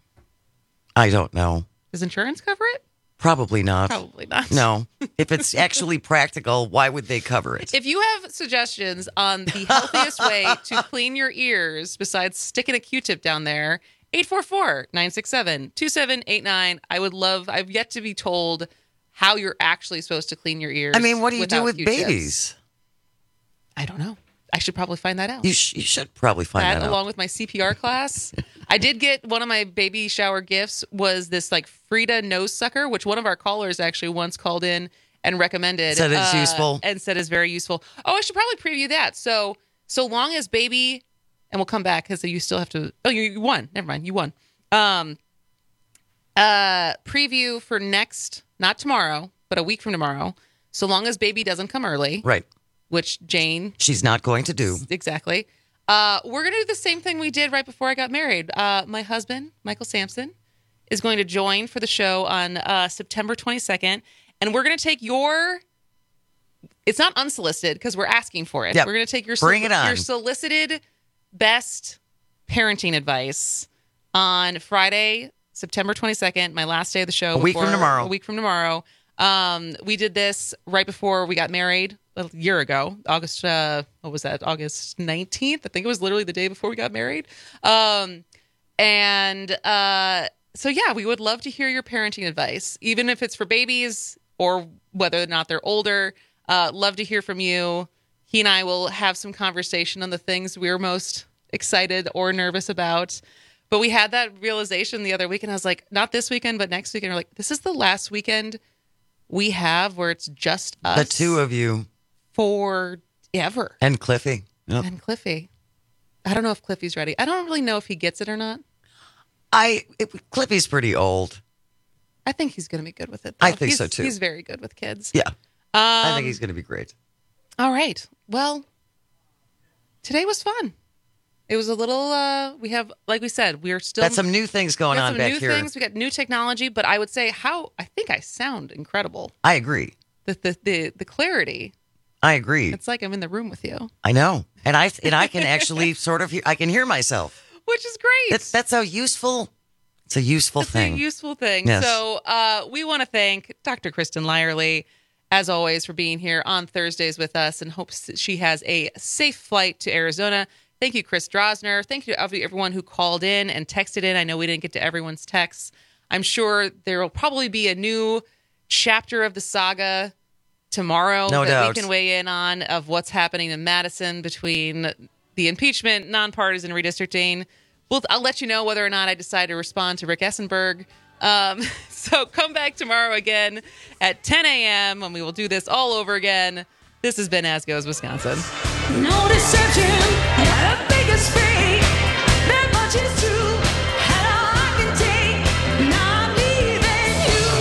I don't know. Does insurance cover it? Probably not. Probably not. No. If it's actually practical, why would they cover it? If you have suggestions on the healthiest way to clean your ears besides sticking a Q-tip down there, eight four four, nine six seven, two seven eight nine. I would love, I've yet to be told how you're actually supposed to clean your ears. I mean, what do you do without with Q-tips. babies? I don't know. I should probably find that out. You, sh- you should probably find that, that out. along with my C P R class. I did get one of my baby shower gifts was this like Frida nose sucker, which one of our callers actually once called in and recommended. Said it's uh, useful. And said it's very useful. Oh, I should probably preview that. So, so long as baby, and we'll come back because you still have to, oh, you, you won. Never mind. You won. Um, uh, preview for next, not tomorrow, but a week from tomorrow. So long as baby doesn't come early. Right. Which Jane. She's not going to do. Exactly. Uh, we're going to do the same thing we did right before I got married. Uh, my husband, Michael Sampson, is going to join for the show on uh, September twenty-second. And we're going to take your, it's not unsolicited because we're asking for it. Yep. We're going to take your, Bring it on. your solicited best parenting advice on Friday, September twenty-second, my last day of the show. A week from before- tomorrow. A week from tomorrow. Um, we did this right before we got married a year ago, August, uh, what was that? August nineteenth. I think it was literally the day before we got married. Um, and, uh, so yeah, we would love to hear your parenting advice, even if it's for babies or whether or not they're older. Uh, love to hear from you. He and I will have some conversation on the things we're most excited or nervous about. But we had that realization the other week, and I was like, not this weekend, but next weekend. We're like, this is the last weekend we have where it's just us. The two of you. Forever. And Cliffy. Yep. And Cliffy. I don't know if Cliffy's ready. I don't really know if he gets it or not. I it, Cliffy's pretty old. I think he's going to be good with it, though. I think He's- so, too. He's very good with kids. Yeah. Um, I think he's going to be great. All right. Well, today was fun. It was a little, uh, we have, like we said, we're still. Got some new things going we got on some back new here. things. We got new technology, but I would say how, I think I sound incredible. I agree. The, the, the, the clarity. I agree. It's like I'm in the room with you, I know. And I and I can actually sort of hear, I can hear myself. which is great. That's that's a useful it's a useful It's thing. a useful thing. Yes. So uh, we want to thank Doctor Kristen Lyerly, as always, for being here on Thursdays with us, and hopes that she has a safe flight to Arizona. Thank you, Chris Drosner. Thank you to everyone who called in and texted in. I know we didn't get to everyone's texts. I'm sure there will probably be a new chapter of the saga tomorrow No that doubt. we can weigh in on of what's happening in Madison between the impeachment, nonpartisan redistricting. We'll, I'll let you know whether or not I decide to respond to Rick Essenberg. Um, so come back tomorrow again at ten a.m. when we will do this all over again. This has been As Goes Wisconsin. No deception, the biggest fake. That much is true. And all I can take, now I'm leaving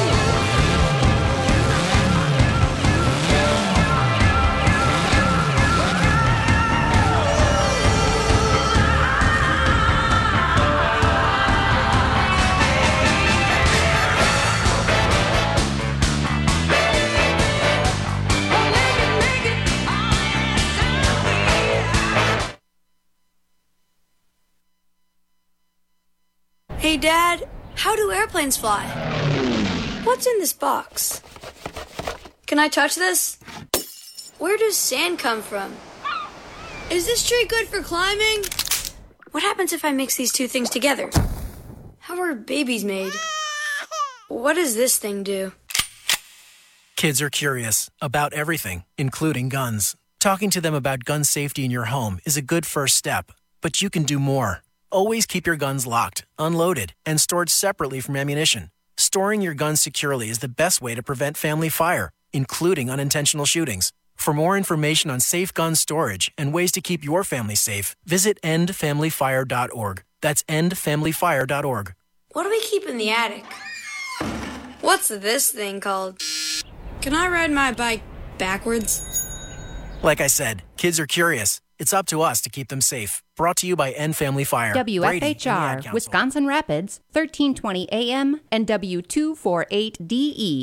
Hey, Dad, how do airplanes fly? What's in this box? Can I touch this? Where does sand come from? Is this tree good for climbing? What happens if I mix these two things together? How are babies made? What does this thing do? Kids are curious about everything, including guns. Talking to them about gun safety in your home is a good first step, but you can do more. Always keep your guns locked, unloaded, and stored separately from ammunition. Storing your guns securely is the best way to prevent family fire, including unintentional shootings. For more information on safe gun storage and ways to keep your family safe, visit end family fire dot org. That's end family fire dot org. What do we keep in the attic? What's this thing called? Can I ride my bike backwards? Like I said, kids are curious. It's up to us to keep them safe. Brought to you by End Family Fire. W F H R, Wisconsin Rapids, thirteen twenty A M and W two forty-eight D E.